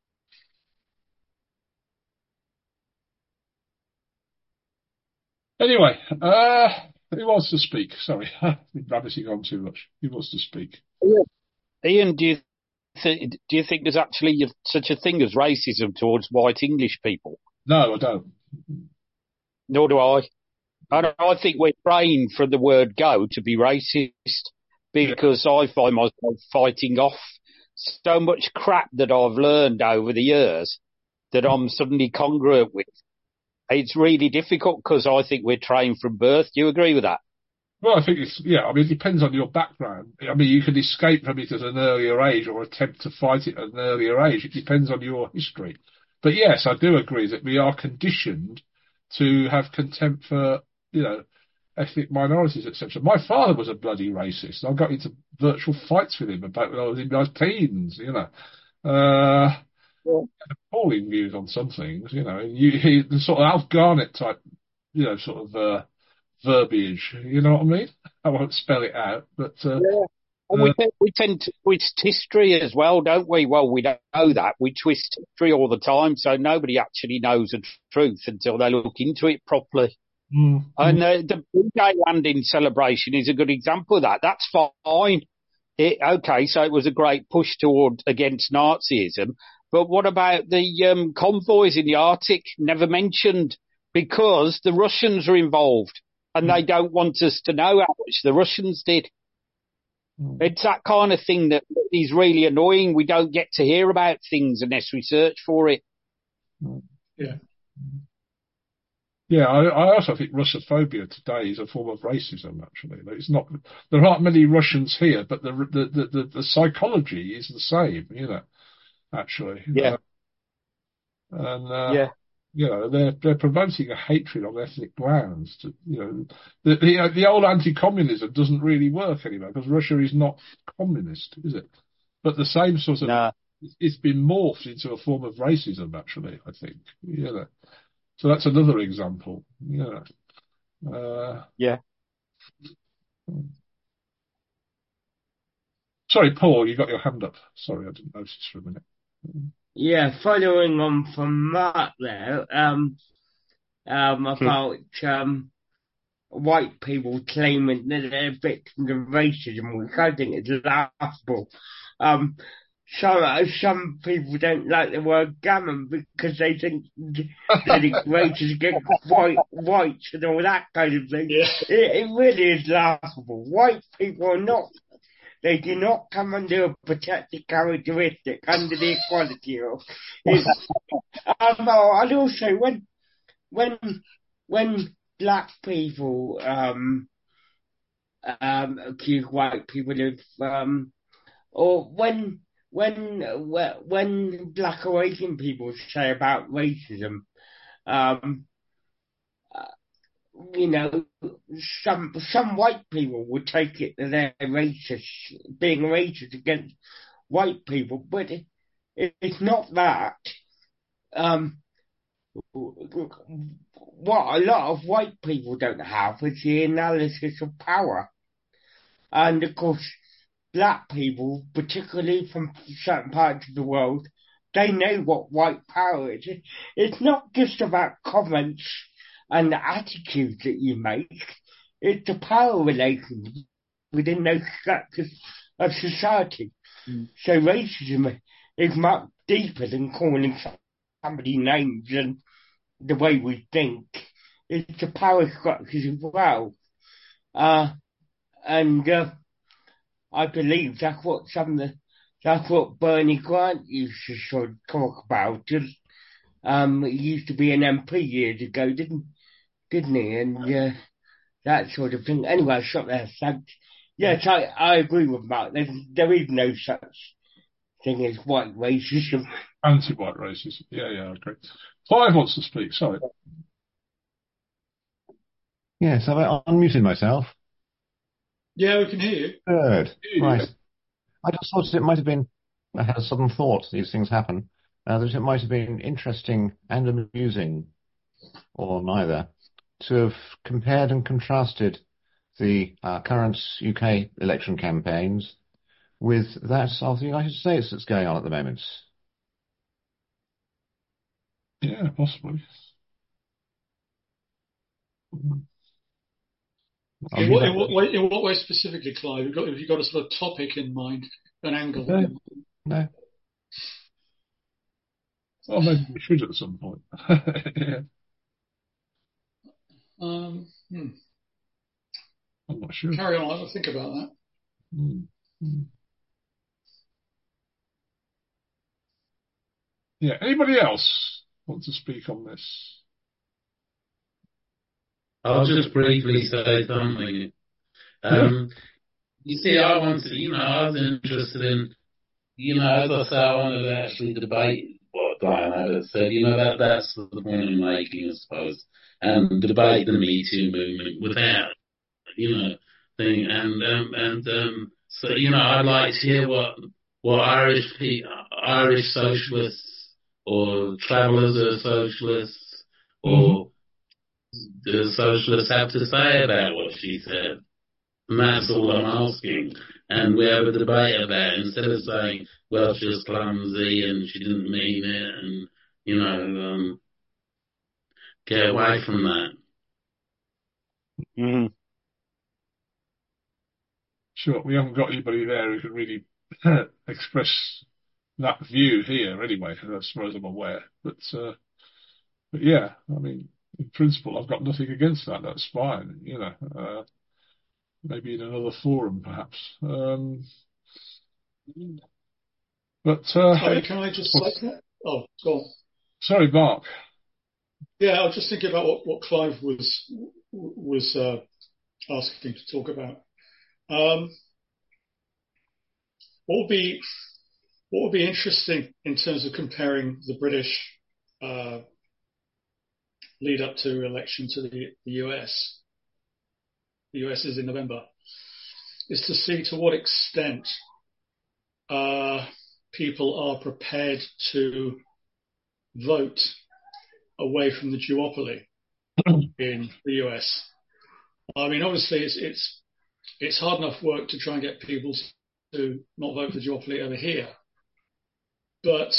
anyway, uh, who wants to speak? Sorry, I've been rabbiting on too much. Who wants to speak? Ian, do you th- do you think there's actually such a thing as racism towards white English people? No, I don't. Nor do I. And I think we're trained from the word go to be racist because yeah. I find myself fighting off so much crap that I've learned over the years that I'm suddenly congruent with. It's really difficult because I think we're trained from birth. Do you agree with that? Well, I think it's, yeah, I mean, it depends on your background. I mean, you can escape from it at an earlier age or attempt to fight it at an earlier age. It depends on your history. But yes, I do agree that we are conditioned to have contempt for, you know, ethnic minorities, et cetera. My father was a bloody racist. I got into virtual fights with him about when I was in my teens, you know. Uh, yeah. Appalling views on some things, you know. You, he, the sort of Alf Garnett type, you know, sort of, uh, verbiage, you know what I mean? I won't spell it out, but uh, yeah. And uh, we tend, we tend to twist history as well, don't we? Well, we don't know that. We twist history all the time, so nobody actually knows the truth until they look into it properly. Mm, and mm. uh, the Blue Day landing celebration is a good example of that. That's fine. It, okay, so it was a great push toward against Nazism, but what about the um, convoys in the Arctic? Never mentioned because the Russians are involved. And they don't want us to know how much the Russians did. Mm. It's that kind of thing that is really annoying. We don't get to hear about things unless we search for it. Yeah. Yeah, I, I also think Russophobia today is a form of racism, actually. It's not, there aren't many Russians here, but the, the, the, the, the psychology is the same, you know, actually. Yeah. Uh, and, uh, yeah. You know, they're they're promoting a hatred on ethnic grounds. To, you know, the the, the old anti-communism doesn't really work anymore because Russia is not communist, is it? But the same sort of nah. it's been morphed into a form of racism, actually. I think, you know. So that's another example. You know. Uh, yeah. Sorry, Paul, you got your hand up. Sorry, I didn't notice for a minute. Yeah, following on from Mark there, um, um, about um, white people claiming that they're victims of racism, which I think is laughable. Um, some some people don't like the word gammon because they think that it's racist against white whites and all that kind of thing. Yeah. It, it really is laughable. White people are not. They do not come under a protected characteristic under the Equality Law. um, and also, when when when black people um, um, accuse white people of, um, or when when when black or Asian people say about racism, um, you know, some some white people would take it that they're racist, being racist against white people, but it, it, it's not that. Um, what a lot of white people don't have is the analysis of power, and of course, black people, particularly from certain parts of the world, they know what white power is. It's not just about comments and the attitude that you make, it's the power relations within those structures of society. Mm. So racism is much deeper than calling somebody names and the way we think. It's the power structures as well. Uh, and uh, I believe that's what some of the, that's what Bernie Grant used to sort of talk about. Just, um, he used to be an M P years ago, didn't didn't he? And uh, that sort of thing. Anyway, I shot there. So, yes, I, I agree with Mark. There's, there is no such thing as white racism. Anti-white racism. Yeah, yeah, I agree. Clive wants to speak. Sorry. Yes, have I unmuted myself? Yeah, we can hear you. Good. Yeah. Right. I just thought it might have been, I had a sudden thought, these things happen, uh, that it might have been interesting and amusing, or neither, to have compared and contrasted the uh, current U K election campaigns with that of the United States that's going on at the moment. Yeah, possibly. In what, in, what way, in what way specifically, Clive? Have you got, have you got a sort of topic in mind, an angle? No, no. Well, maybe we should at some point. Yeah, Um, hmm. I'm not sure. Carry on. I'll have to think about that. Mm. Mm. Yeah. Anybody else want to speak on this? I'll just briefly say something. Um, you see, I wanted, you know, I was interested in, you know, as I say, I wanted to actually debate what Diane Abbott said. You know, that that's the point I'm making, I suppose, and debate the Me Too movement without, you know, thing. And um, and um, so, you know, I'd like to hear what what Irish pe- Irish socialists or travellers of socialists or the socialists have to say about what she said. And that's all I'm asking. And we have a debate about it instead of saying, well, she was clumsy and she didn't mean it, and, you know, um, get away from that. Mm. Sure, we haven't got anybody there who can really express that view here anyway, as far as I'm aware. But, uh, but yeah, I mean, in principle, I've got nothing against that. That's fine, you know. Uh, maybe in another forum, perhaps. Um, but uh, I mean, can I just say that? Oh, go on. Sorry, Mark. Yeah, I was just thinking about what, what Clive was was uh, asking to talk about. Um, what would be what would be interesting in terms of comparing the British uh, lead up to election to the, the U S. The U S is in November. Is to see to what extent uh, people are prepared to vote away from the duopoly in the U S. I mean, obviously, it's it's it's hard enough work to try and get people to not vote for the duopoly over here. But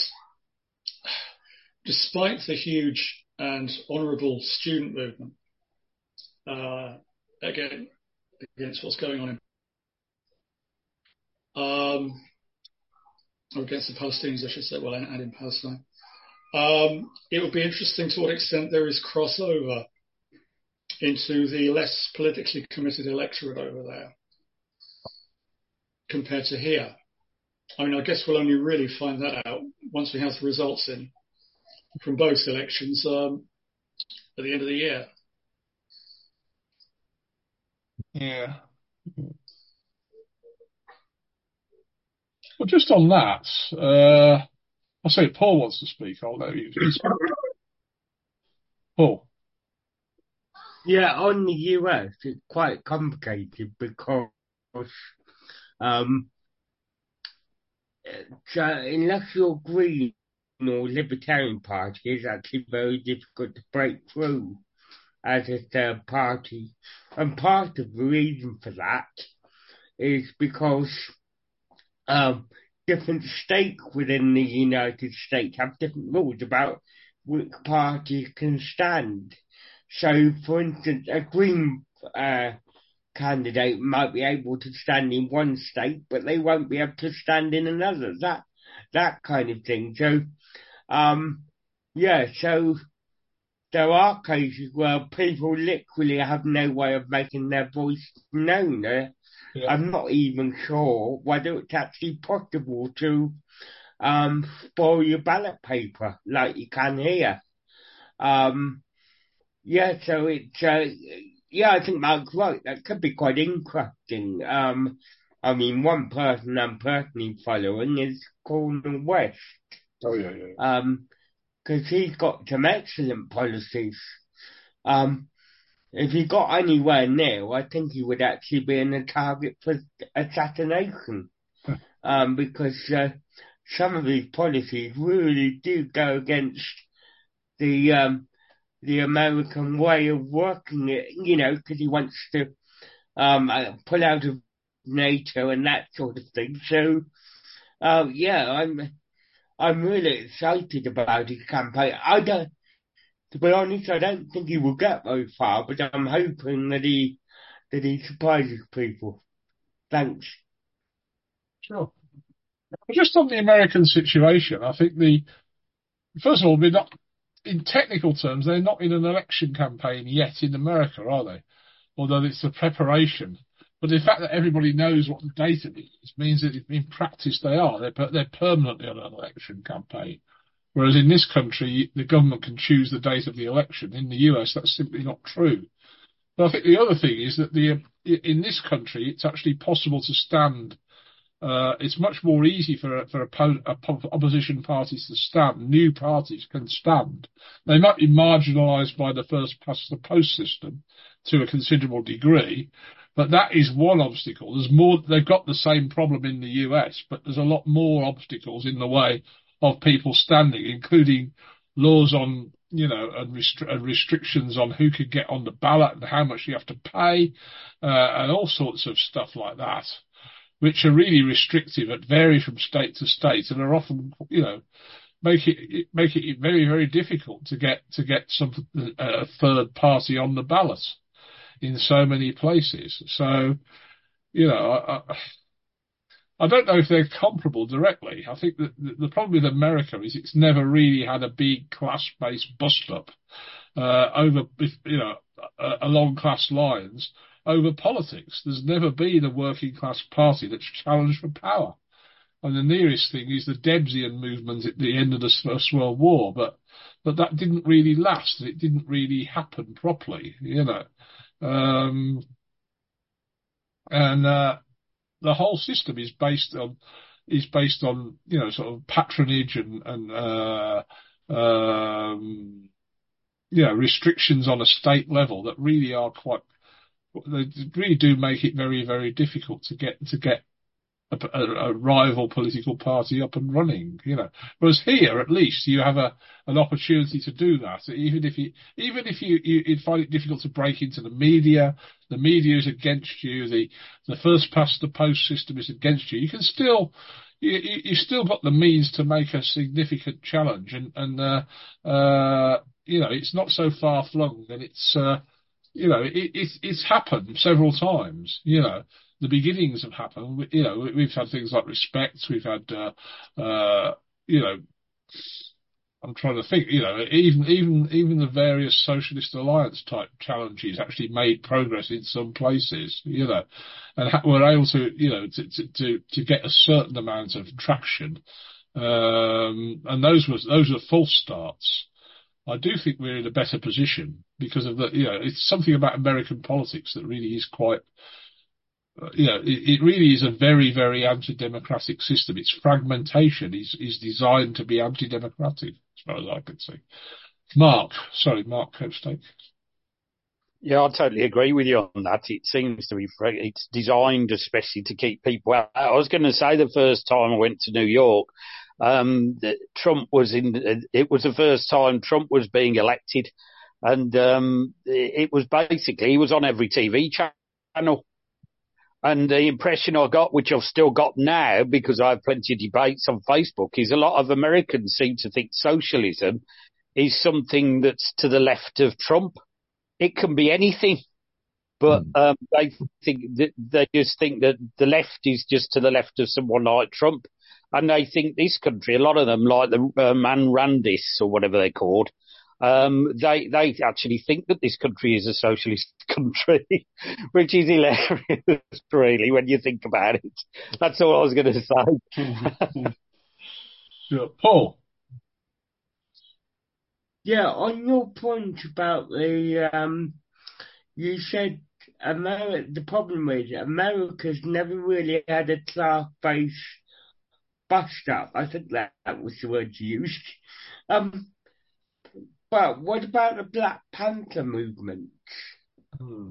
despite the huge and honourable student movement uh, again against what's going on in um, or against the Palestinians, I should say, well, and, and in Palestine, um, it would be interesting to what extent there is crossover into the less politically committed electorate over there compared to here. I mean, I guess we'll only really find that out once we have the results in from both elections um, at the end of the year. Yeah. Well, just on that, uh, I'll say Paul wants to speak. I'll let you speak. Paul. Yeah, on the U S, it's quite complicated because um, so unless you're Green or Libertarian Party, it's actually very difficult to break through as a third party. And part of the reason for that is because um, different states within the United States have different rules about which party can stand. So, for instance, a Green uh, candidate might be able to stand in one state, but they won't be able to stand in another. That that kind of thing. So, um, yeah. So there are cases where people literally have no way of making their voice known. Uh, Yeah. I'm not even sure whether it's actually possible to um, spoil your ballot paper like you can here. Um, Yeah, so it's, uh, yeah, I think Mark's right. That could be quite interesting. Um, I mean, one person I'm personally following is Cornel West. Oh, yeah, yeah. Um, cause he's got some excellent policies. Um, if he got anywhere near, I think he would actually be in a target for assassination. um, because uh, some of his policies really do go against the um, the American way of working it, you know, because he wants to um, uh, pull out of NATO and that sort of thing. So, uh, yeah, I'm I'm really excited about his campaign. I don't, to be honest, I don't think he will get very far, but I'm hoping that he that he surprises people. Thanks. Sure. Just on the American situation, I think the first of all, we're not in technical terms, they're not in an election campaign yet in America, are they? Although it's a preparation. But the fact that everybody knows what the date of it is means that in practice they are. They're, they're permanently on an election campaign. Whereas in this country, the government can choose the date of the election. In the U S, that's simply not true. But I think the other thing is that the in this country, it's actually possible to stand. Uh, it's much more easy for for oppo- opposition parties to stand. New parties can stand. They might be marginalised by the first past the post system to a considerable degree, but that is one obstacle. There's more. They've got the same problem in the U S, but there's a lot more obstacles in the way of people standing, including laws on, you know, and, restri- and restrictions on who could get on the ballot and how much you have to pay, uh, and all sorts of stuff like that, which are really restrictive and vary from state to state and are often, you know, make it make it very, very difficult to get to get some a third party on the ballot in so many places. So, you know, I, I, I don't know if they're comparable directly. I think that the, the problem with America is it's never really had a big class-based bust-up uh, over, you know, uh, along class lines over politics. There's never been a working class party that's challenged for power. And the nearest thing is the Debsian movement at the end of the First World War, but but that didn't really last. It didn't really happen properly, you know. Um, and uh, the whole system is based on is based on, you know, sort of patronage and and uh, um, you know, restrictions on a state level that really are quite. They really do make it very, very difficult to get to get a, a, a rival political party up and running, you know. Whereas here, at least, you have a an opportunity to do that. Even if you even if you, you you'd find it difficult to break into the media, the media is against you. The the first past the post system is against you. You can still. You, you still got the means to make a significant challenge, and and uh, uh, you know, it's not so far flung, and it's. Uh, You know, it, it's it's happened several times. You know, the beginnings have happened. You know, we've had things like Respect. We've had, uh, uh, you know, I'm trying to think. You know, even even even the various Socialist Alliance type challenges actually made progress in some places. You know, and ha- were able to, you know, to to to, to get a certain amount of traction. Um, and those was those were false starts. I do think we're in a better position because of the, you know, it's something about American politics that really is quite, uh, you know, it, it really is a very, very anti-democratic system. Its fragmentation is, is designed to be anti-democratic, as far as I can see. Mark, sorry, Mark Copestake. Yeah, I totally agree with you on that. It seems to be, it's designed especially to keep people out. I was going to say the first time I went to New York, Um, Trump was in, it was the first time Trump was being elected, and um, it was basically, he was on every T V channel. And the impression I got, which I've still got now, because I have plenty of debates on Facebook, is a lot of Americans seem to think socialism is something that's to the left of Trump. It can be anything. But um, they think that, they just think that the left is just to the left of someone like Trump. And they think this country, a lot of them, like the uh, Manrandis or whatever they're called, um, they they actually think that this country is a socialist country, which is hilarious, really, when you think about it. That's all I was going to say. Sure. Paul. Yeah, on your point about the, um, you said America, the problem is America's never really had a class-based bust up. I think that, that was the word you used. Um, but what about the Black Panther movement? Hmm.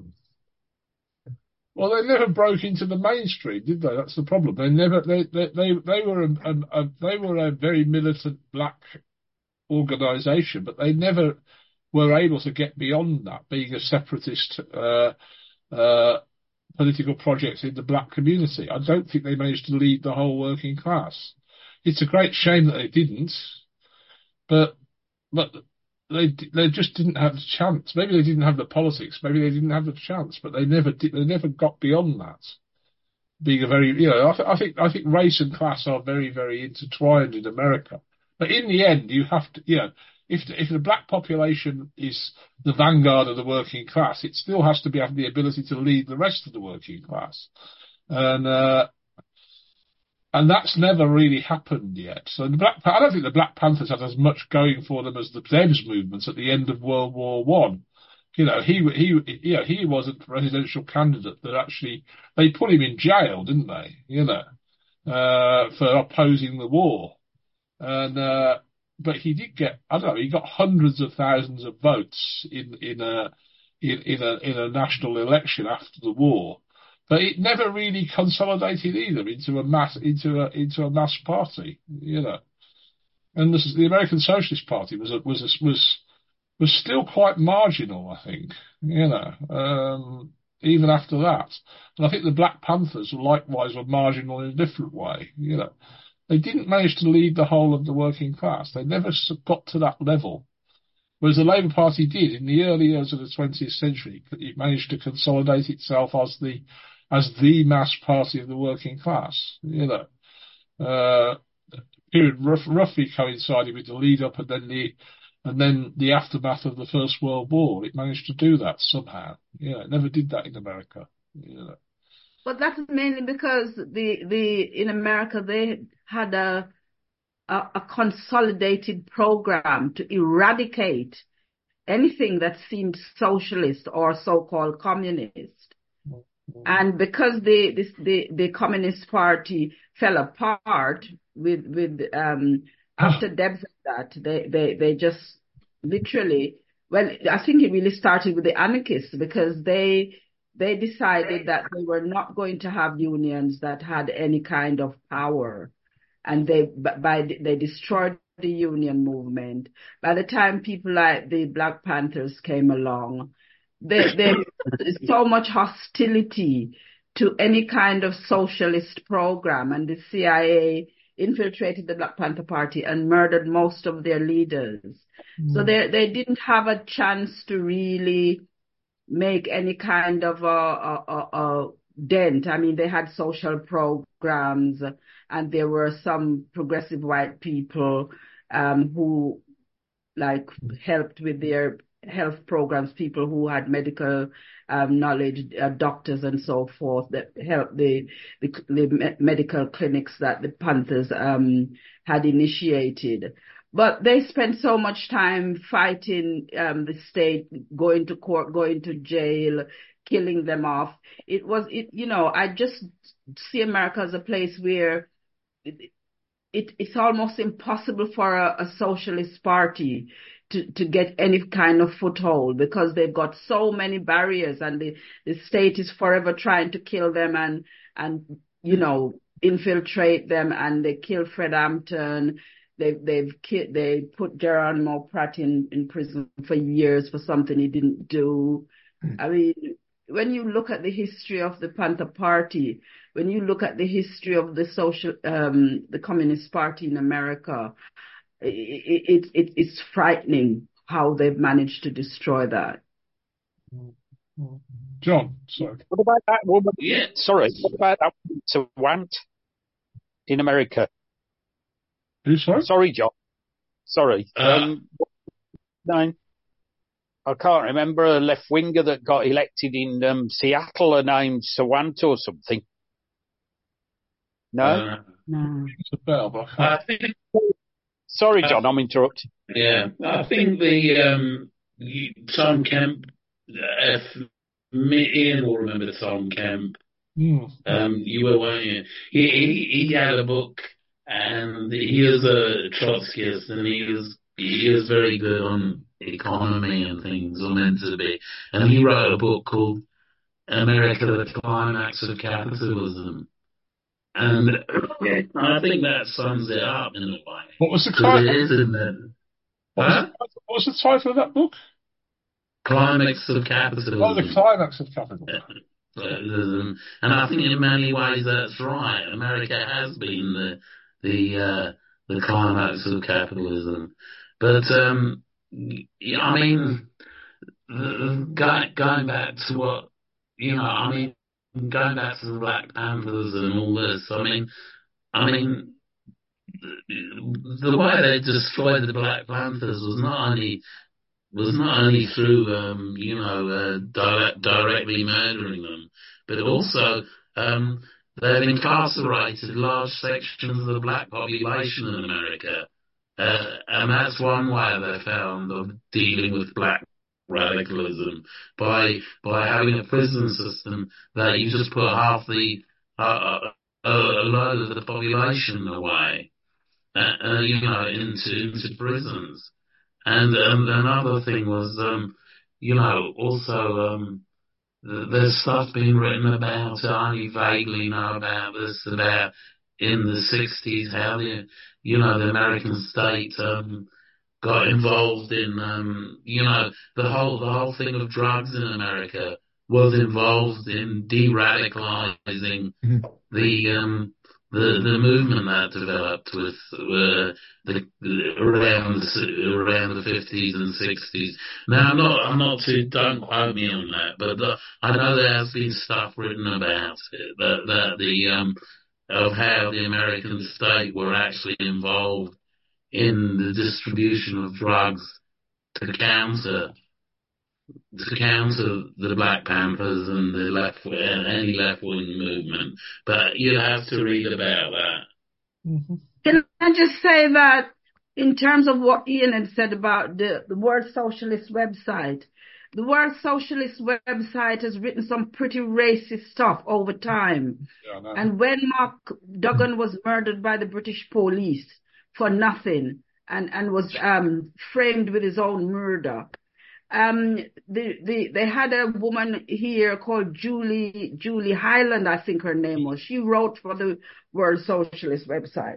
Well, they never broke into the mainstream, did they? That's the problem. They never. They they they, they were a, a, a they were a very militant black organisation, but they never were able to get beyond that, being a separatist uh, uh, political project in the black community. I don't think they managed to lead the whole working class. It's a great shame that they didn't, but but they they just didn't have the chance. Maybe they didn't have the politics. Maybe they didn't have the chance, but they never did. They never got beyond that. Being a very, you know, I, th- I think I think race and class are very very intertwined in America. But in the end, you have to, you know, if the, if the black population is the vanguard of the working class, it still has to be have the ability to lead the rest of the working class, and uh, and that's never really happened yet. So the Black, I don't think the Black Panthers had as much going for them as the Dems movements at the end of World War One. You know, he he you know, he was a presidential candidate that actually they put him in jail, didn't they? You know, uh, for opposing the war. And uh, but he did get, I don't know, he got hundreds of thousands of votes in in a in, in a in a national election after the war, but it never really consolidated either into a mass into a into a mass party, you know. And this is, the American Socialist Party was a, was a, was was still quite marginal, I think, you know, um, even after that. And I think the Black Panthers likewise were marginal in a different way, you know. They didn't manage to lead the whole of the working class. They never got to that level. Whereas the Labour Party did in the early years of the twentieth century. It managed to consolidate itself as the as the mass party of the working class. You know, uh, period rough, roughly coincided with the lead up and then the and then the aftermath of the First World War. It managed to do that somehow. You know, it never did that in America. You know. But that's mainly because the the in America they had a, a a consolidated program to eradicate anything that seemed socialist or so-called communist. And because the this, the the Communist Party fell apart with with um after Debs that they they they just literally, well, I think it really started with the anarchists because they. They decided that they were not going to have unions that had any kind of power, and they by they destroyed the union movement. By the time people like the Black Panthers came along, there there's so much hostility to any kind of socialist program, and the C I A infiltrated the Black Panther Party and murdered most of their leaders. Mm. So they they didn't have a chance to really make any kind of a, a, a, a dent. I mean, they had social programs, and there were some progressive white people um, who, like, helped with their health programs, people who had medical um, knowledge, uh, doctors and so forth, that helped the, the, the medical clinics that the Panthers um, had initiated. But they spent so much time fighting um, the state, going to court, going to jail, killing them off. It was, it you know, I just see America as a place where it, it it's almost impossible for a, a socialist party to, to get any kind of foothold because they've got so many barriers, and the, the state is forever trying to kill them and, and you know, infiltrate them, and they killed Fred Hampton. They've, they've they put Geronimo Pratt in, in prison for years for something he didn't do. Mm. I mean, when you look at the history of the Panther Party, when you look at the history of the social, um, the Communist Party in America, it, it, it, it's frightening how they've managed to destroy that. John, sorry. What about that woman? Yeah, sorry. What about that woman, Sawant, in America? Who, sorry? Sorry, John. Sorry. Uh, um, no, I can't remember a left winger that got elected in um, Seattle, her name's Sawant or something. No? Uh, no. It's a bell, but I I can't. think, Sorry, John, I'm interrupting. yeah, I think the um, you, Tom Kemp, uh, if me, Ian will remember Tom Kemp. Mm. Um, you were one. He, he he had a book. And he is a Trotskyist, and he is he is very good on economy and things are meant to be. And he wrote a book called America, the Climax of Capitalism. And I think that sums it up in a way. What was the title? It is in the, what, huh? was the, what was the title of that book? Climax of Capitalism. Oh, the Climax of Capitalism. And I think in many ways that's right. America has been the the uh, the climax of capitalism. But um, I mean, going going back to what you know, I mean, going back to the Black Panthers and all this. I mean, I mean, the way they destroyed the Black Panthers was not only was not only through, um, you know, uh, direct, directly murdering them, but also um, they've incarcerated large sections of the black population in America. Uh, and that's one way they found of dealing with black radicalism, by by having a prison system that you just put half the, uh, a, a load of the population away, uh, uh, you know, into, into prisons. And, and another thing was, um, you know, also, um, there's stuff being written about, I only vaguely know about this, about in the sixties, how the, you know, the American state, um, got involved in, um, you know, the whole, the whole thing of drugs in America was involved in de-radicalizing the, um, The, the movement that developed with uh, the, the around the, around the fifties and sixties. Now I'm not I'm not too don't quote me on that, but the, I know there has been stuff written about it that that the um of how the American state were actually involved in the distribution of drugs to counter to counter the Black Panthers and the left, any left-wing movement. But you have to read about that. Mm-hmm. Can I just say that in terms of what Ian had said about the, the World Socialist website, the World Socialist website has written some pretty racist stuff over time. Yeah, no. And when Mark Duggan was murdered by the British police for nothing and, and was um, framed with his own murder, Um, the, the, they had a woman here called Julie, Julie Highland, I think her name was. She wrote for the World Socialist website.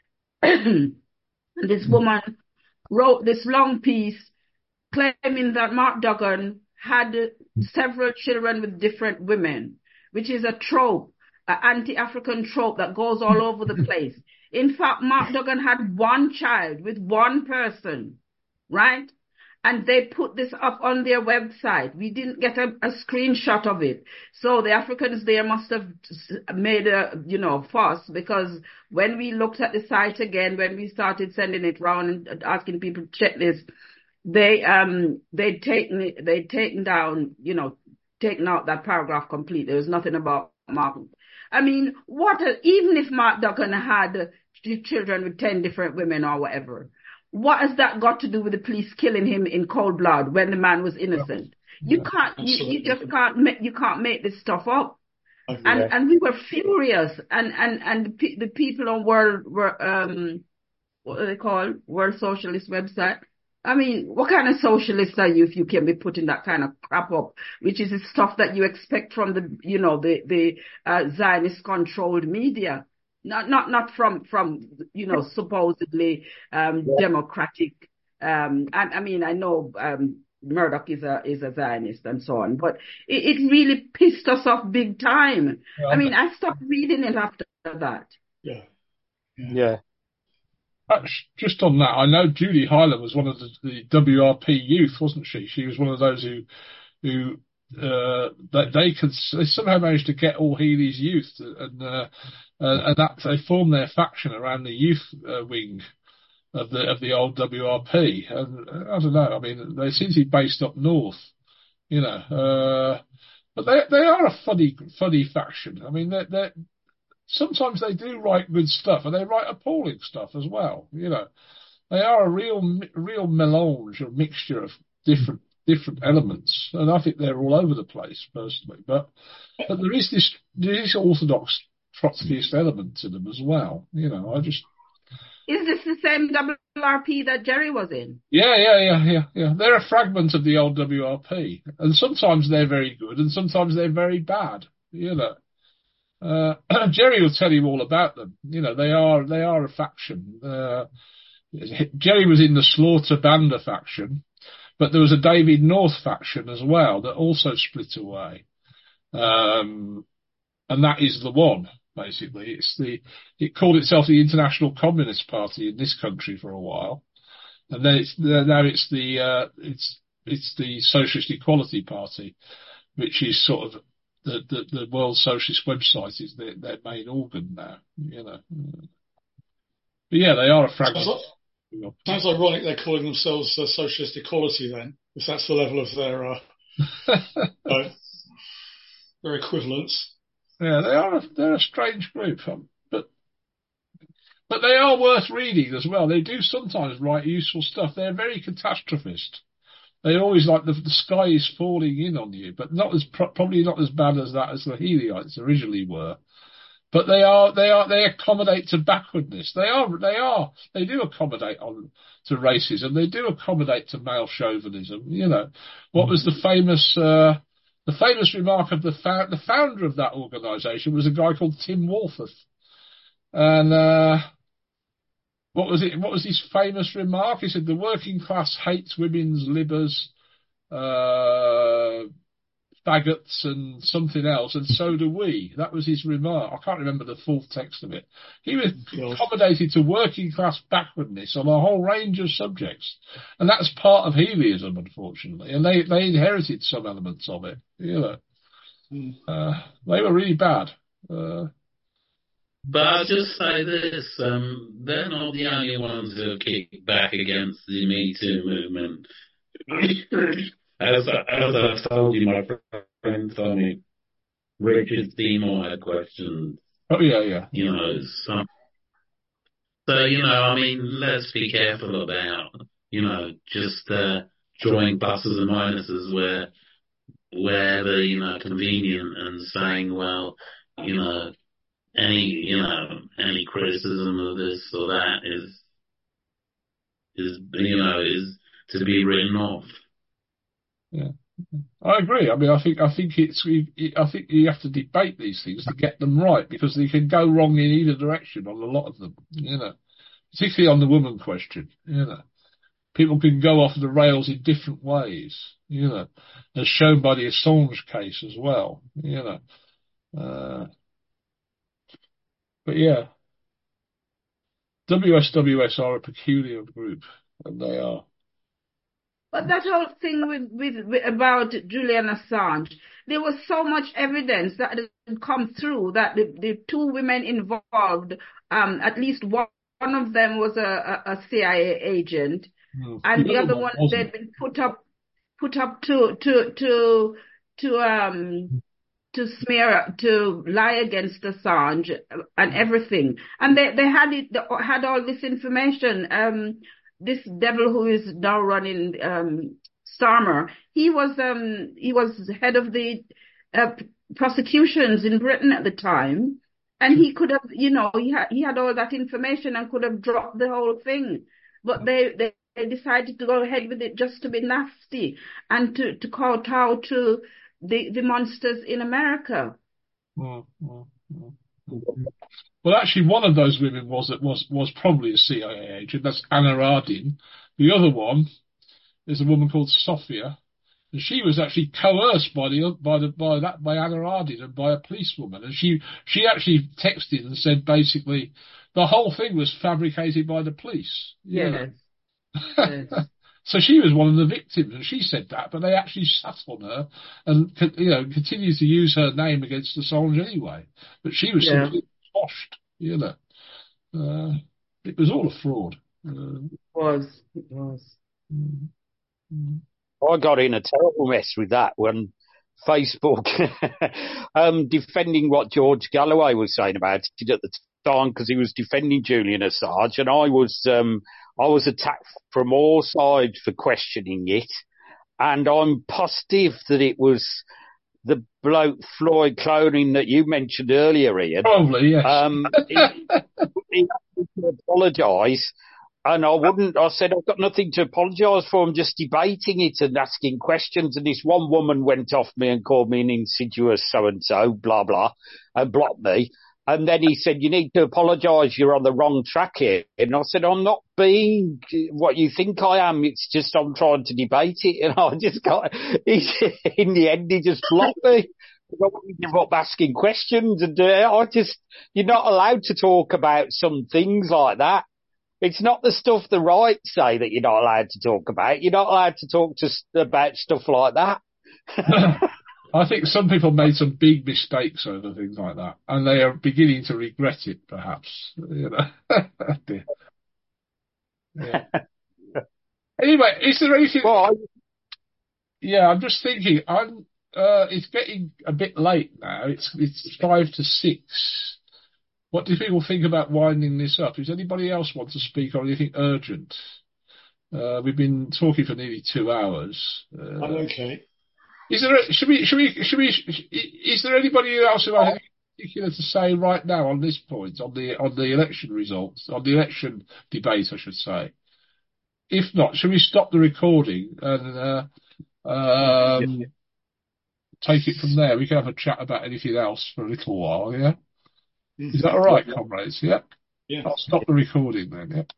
This woman wrote this long piece claiming that Mark Duggan had several children with different women, which is a trope, an anti-African trope that goes all over the place. In fact, Mark Duggan had one child with one person, right? And they put this up on their website. We didn't get a, a screenshot of it. So the Africans there must have made a, you know, fuss, because when we looked at the site again, when we started sending it around and asking people to check this, they, um, they'd taken it, they'd taken down, you know, taken out that paragraph completely. There was nothing about Mark. I mean, what, a, even if Mark Duggan had children with ten different women or whatever, what has that got to do with the police killing him in cold blood when the man was innocent? Yeah. You can't, you, you just can't make, you can't make this stuff up. Oh, yeah. And, and we were furious. And, and, and the, the people on World, were, um, what are they called? World Socialist website. I mean, what kind of socialist are you if you can be putting that kind of crap up, which is the stuff that you expect from the, you know, the, the, uh, Zionist controlled media? Not, not, not from, from, you know, supposedly, um, yeah. democratic, um, I, I mean, I know, um, Murdoch is a, is a Zionist and so on, but it, it really pissed us off big time. Yeah, I mean, I stopped reading it after that. Yeah. Yeah. yeah. Just on that, I know Julie Highland was one of the, the W R P youth, wasn't she? She was one of those who, who, uh, that they could, they somehow managed to get all Healy's youth and, uh, Uh, and that they formed their faction around the youth uh, wing of the of the old W R P. And uh, I don't know. I mean, they seem to be based up north, you know. Uh, but they they are a funny funny faction. I mean, they they sometimes they do write good stuff, and they write appalling stuff as well. You know, they are a real real melange or mixture of different different elements, and I think they're all over the place personally. But but there is this there is orthodox Trotskyist element to them as well. You know, I just, Is this the same W R P that Jerry was in? Yeah, yeah, yeah, yeah, yeah. They're a fragment of the old W R P, and sometimes they're very good, and sometimes they're very bad. You know, uh, Jerry will tell you all about them. You know, they are they are a faction. Uh, Jerry was in the Slaughter Banda faction, but there was a David North faction as well that also split away, um, and that is the one. Basically, it's the it called itself the International Communist Party in this country for a while, and then it's now it's the uh, it's it's the Socialist Equality Party, which is sort of the the, the World Socialist website is their, their main organ now. You know, but yeah, they are a fragment. Sounds, like, sounds ironic they're calling themselves uh, Socialist Equality then, if that's the level of their uh, uh, their equivalence. Yeah, they are. A, they're a strange group, um, but but they are worth reading as well. They do sometimes write useful stuff. They're very catastrophist. They always like the, the sky is falling in on you, but not as probably not as bad as that as the Helioites originally were. But they are they are they accommodate to backwardness. They are they are they do accommodate on to racism. They do accommodate to male chauvinism. You know, what was the famous? Uh, The famous remark of the, fa- the founder of that organisation was a guy called Tim Walforth. And uh, what was it? What was his famous remark? He said, the working class hates women's libbers, uh, faggots and something else, and so do we. That was his remark. I can't remember the full text of it. He was accommodated to working class backwardness on a whole range of subjects. And that's part of Healyism, unfortunately. And they, they inherited some elements of it. You know, mm. uh, they were really bad. Uh, but I'll just say this, um, they're not the only ones who have kicked back against the Me Too movement. As, as I've told you, my friend told me, Richard Seymour had questions. Oh, yeah, yeah. You know, some, so, you know, I mean, let's be careful about, you know, just uh, drawing pluses and minuses where, wherever, you know, convenient and saying, well, you know, any, you know, any criticism of this or that is, is, you know, is to be written off. Yeah, I agree. I mean, I think I think it's I think you have to debate these things to get them right because they can go wrong in either direction on a lot of them. You know, particularly on the woman question. You know, people can go off the rails in different ways. You know, as shown by the Assange case as well. You know, uh, but yeah, W S W S are a peculiar group, and they are. But that whole thing with, with, with about Julian Assange, there was so much evidence that had come through that the, the two women involved, um, at least one, one of them was a, a, a C I A agent, mm. and the, the other one, one they'd been put up put up to to to to um to smear to lie against Assange and everything, and they they had it they had all this information. Um, This devil who is now running um, Starmer, he was um, he was head of the uh, prosecutions in Britain at the time, and he could have, you know, he had he had all that information and could have dropped the whole thing, but they they, they decided to go ahead with it just to be nasty and to to kowtow to the the monsters in America. Mm, mm, mm. Well, actually, one of those women was was was probably a C I A agent. That's Anna Ardin. The other one is a woman called Sophia, and she was actually coerced by the by the by that by Anna Ardin and by a policewoman. And she she actually texted and said basically the whole thing was fabricated by the police. Yes. Yes. So she was one of the victims, and she said that, but they actually sat on her and, you know, continued to use her name against Assange anyway. But she was yeah. simply squashed, you know. Uh, it was all a fraud. Uh, it was. It was. Mm-hmm. I got in a terrible mess with that when Facebook, um, defending what George Galloway was saying about it at the time, because he was defending Julian Assange, and I was, um, I was attacked from all sides for questioning it, and I'm positive that it was the bloke Floyd Cloning that you mentioned earlier, Ian. Probably, yes. Um, he, he to apologise. And I wouldn't, I said, I've got nothing to apologise for. I'm just debating it and asking questions. And this one woman went off me and called me an insidious so-and-so, blah, blah, and blocked me. And then he said, you need to apologise. You're on the wrong track here. And I said, I'm not being what you think I am. It's just I'm trying to debate it. And I just got, he, in the end, he just blocked me. I wouldn't give up asking questions. And uh, I just, you're not allowed to talk about some things like that. It's not the stuff the right say that you're not allowed to talk about. You're not allowed to talk to about stuff like that. I think some people made some big mistakes over things like that, and they are beginning to regret it, perhaps. You know. Yeah. Anyway, is there anything? Well, yeah, I'm just thinking. I'm. Uh, it's getting a bit late now. It's it's five to six. What do people think about winding this up? Does anybody else want to speak on anything urgent? Uh, we've been talking for nearly two hours. Uh, I'm okay. Is there? A, should we? Should we? Should we? Is there anybody else who has anything particular to say right now on this point, on the on the election results, on the election debate, I should say? If not, should we stop the recording and uh, um, take it from there? We can have a chat about anything else for a little while. Yeah. Is that all right, comrades? Yeah? Yeah. I'll stop the recording then, yeah?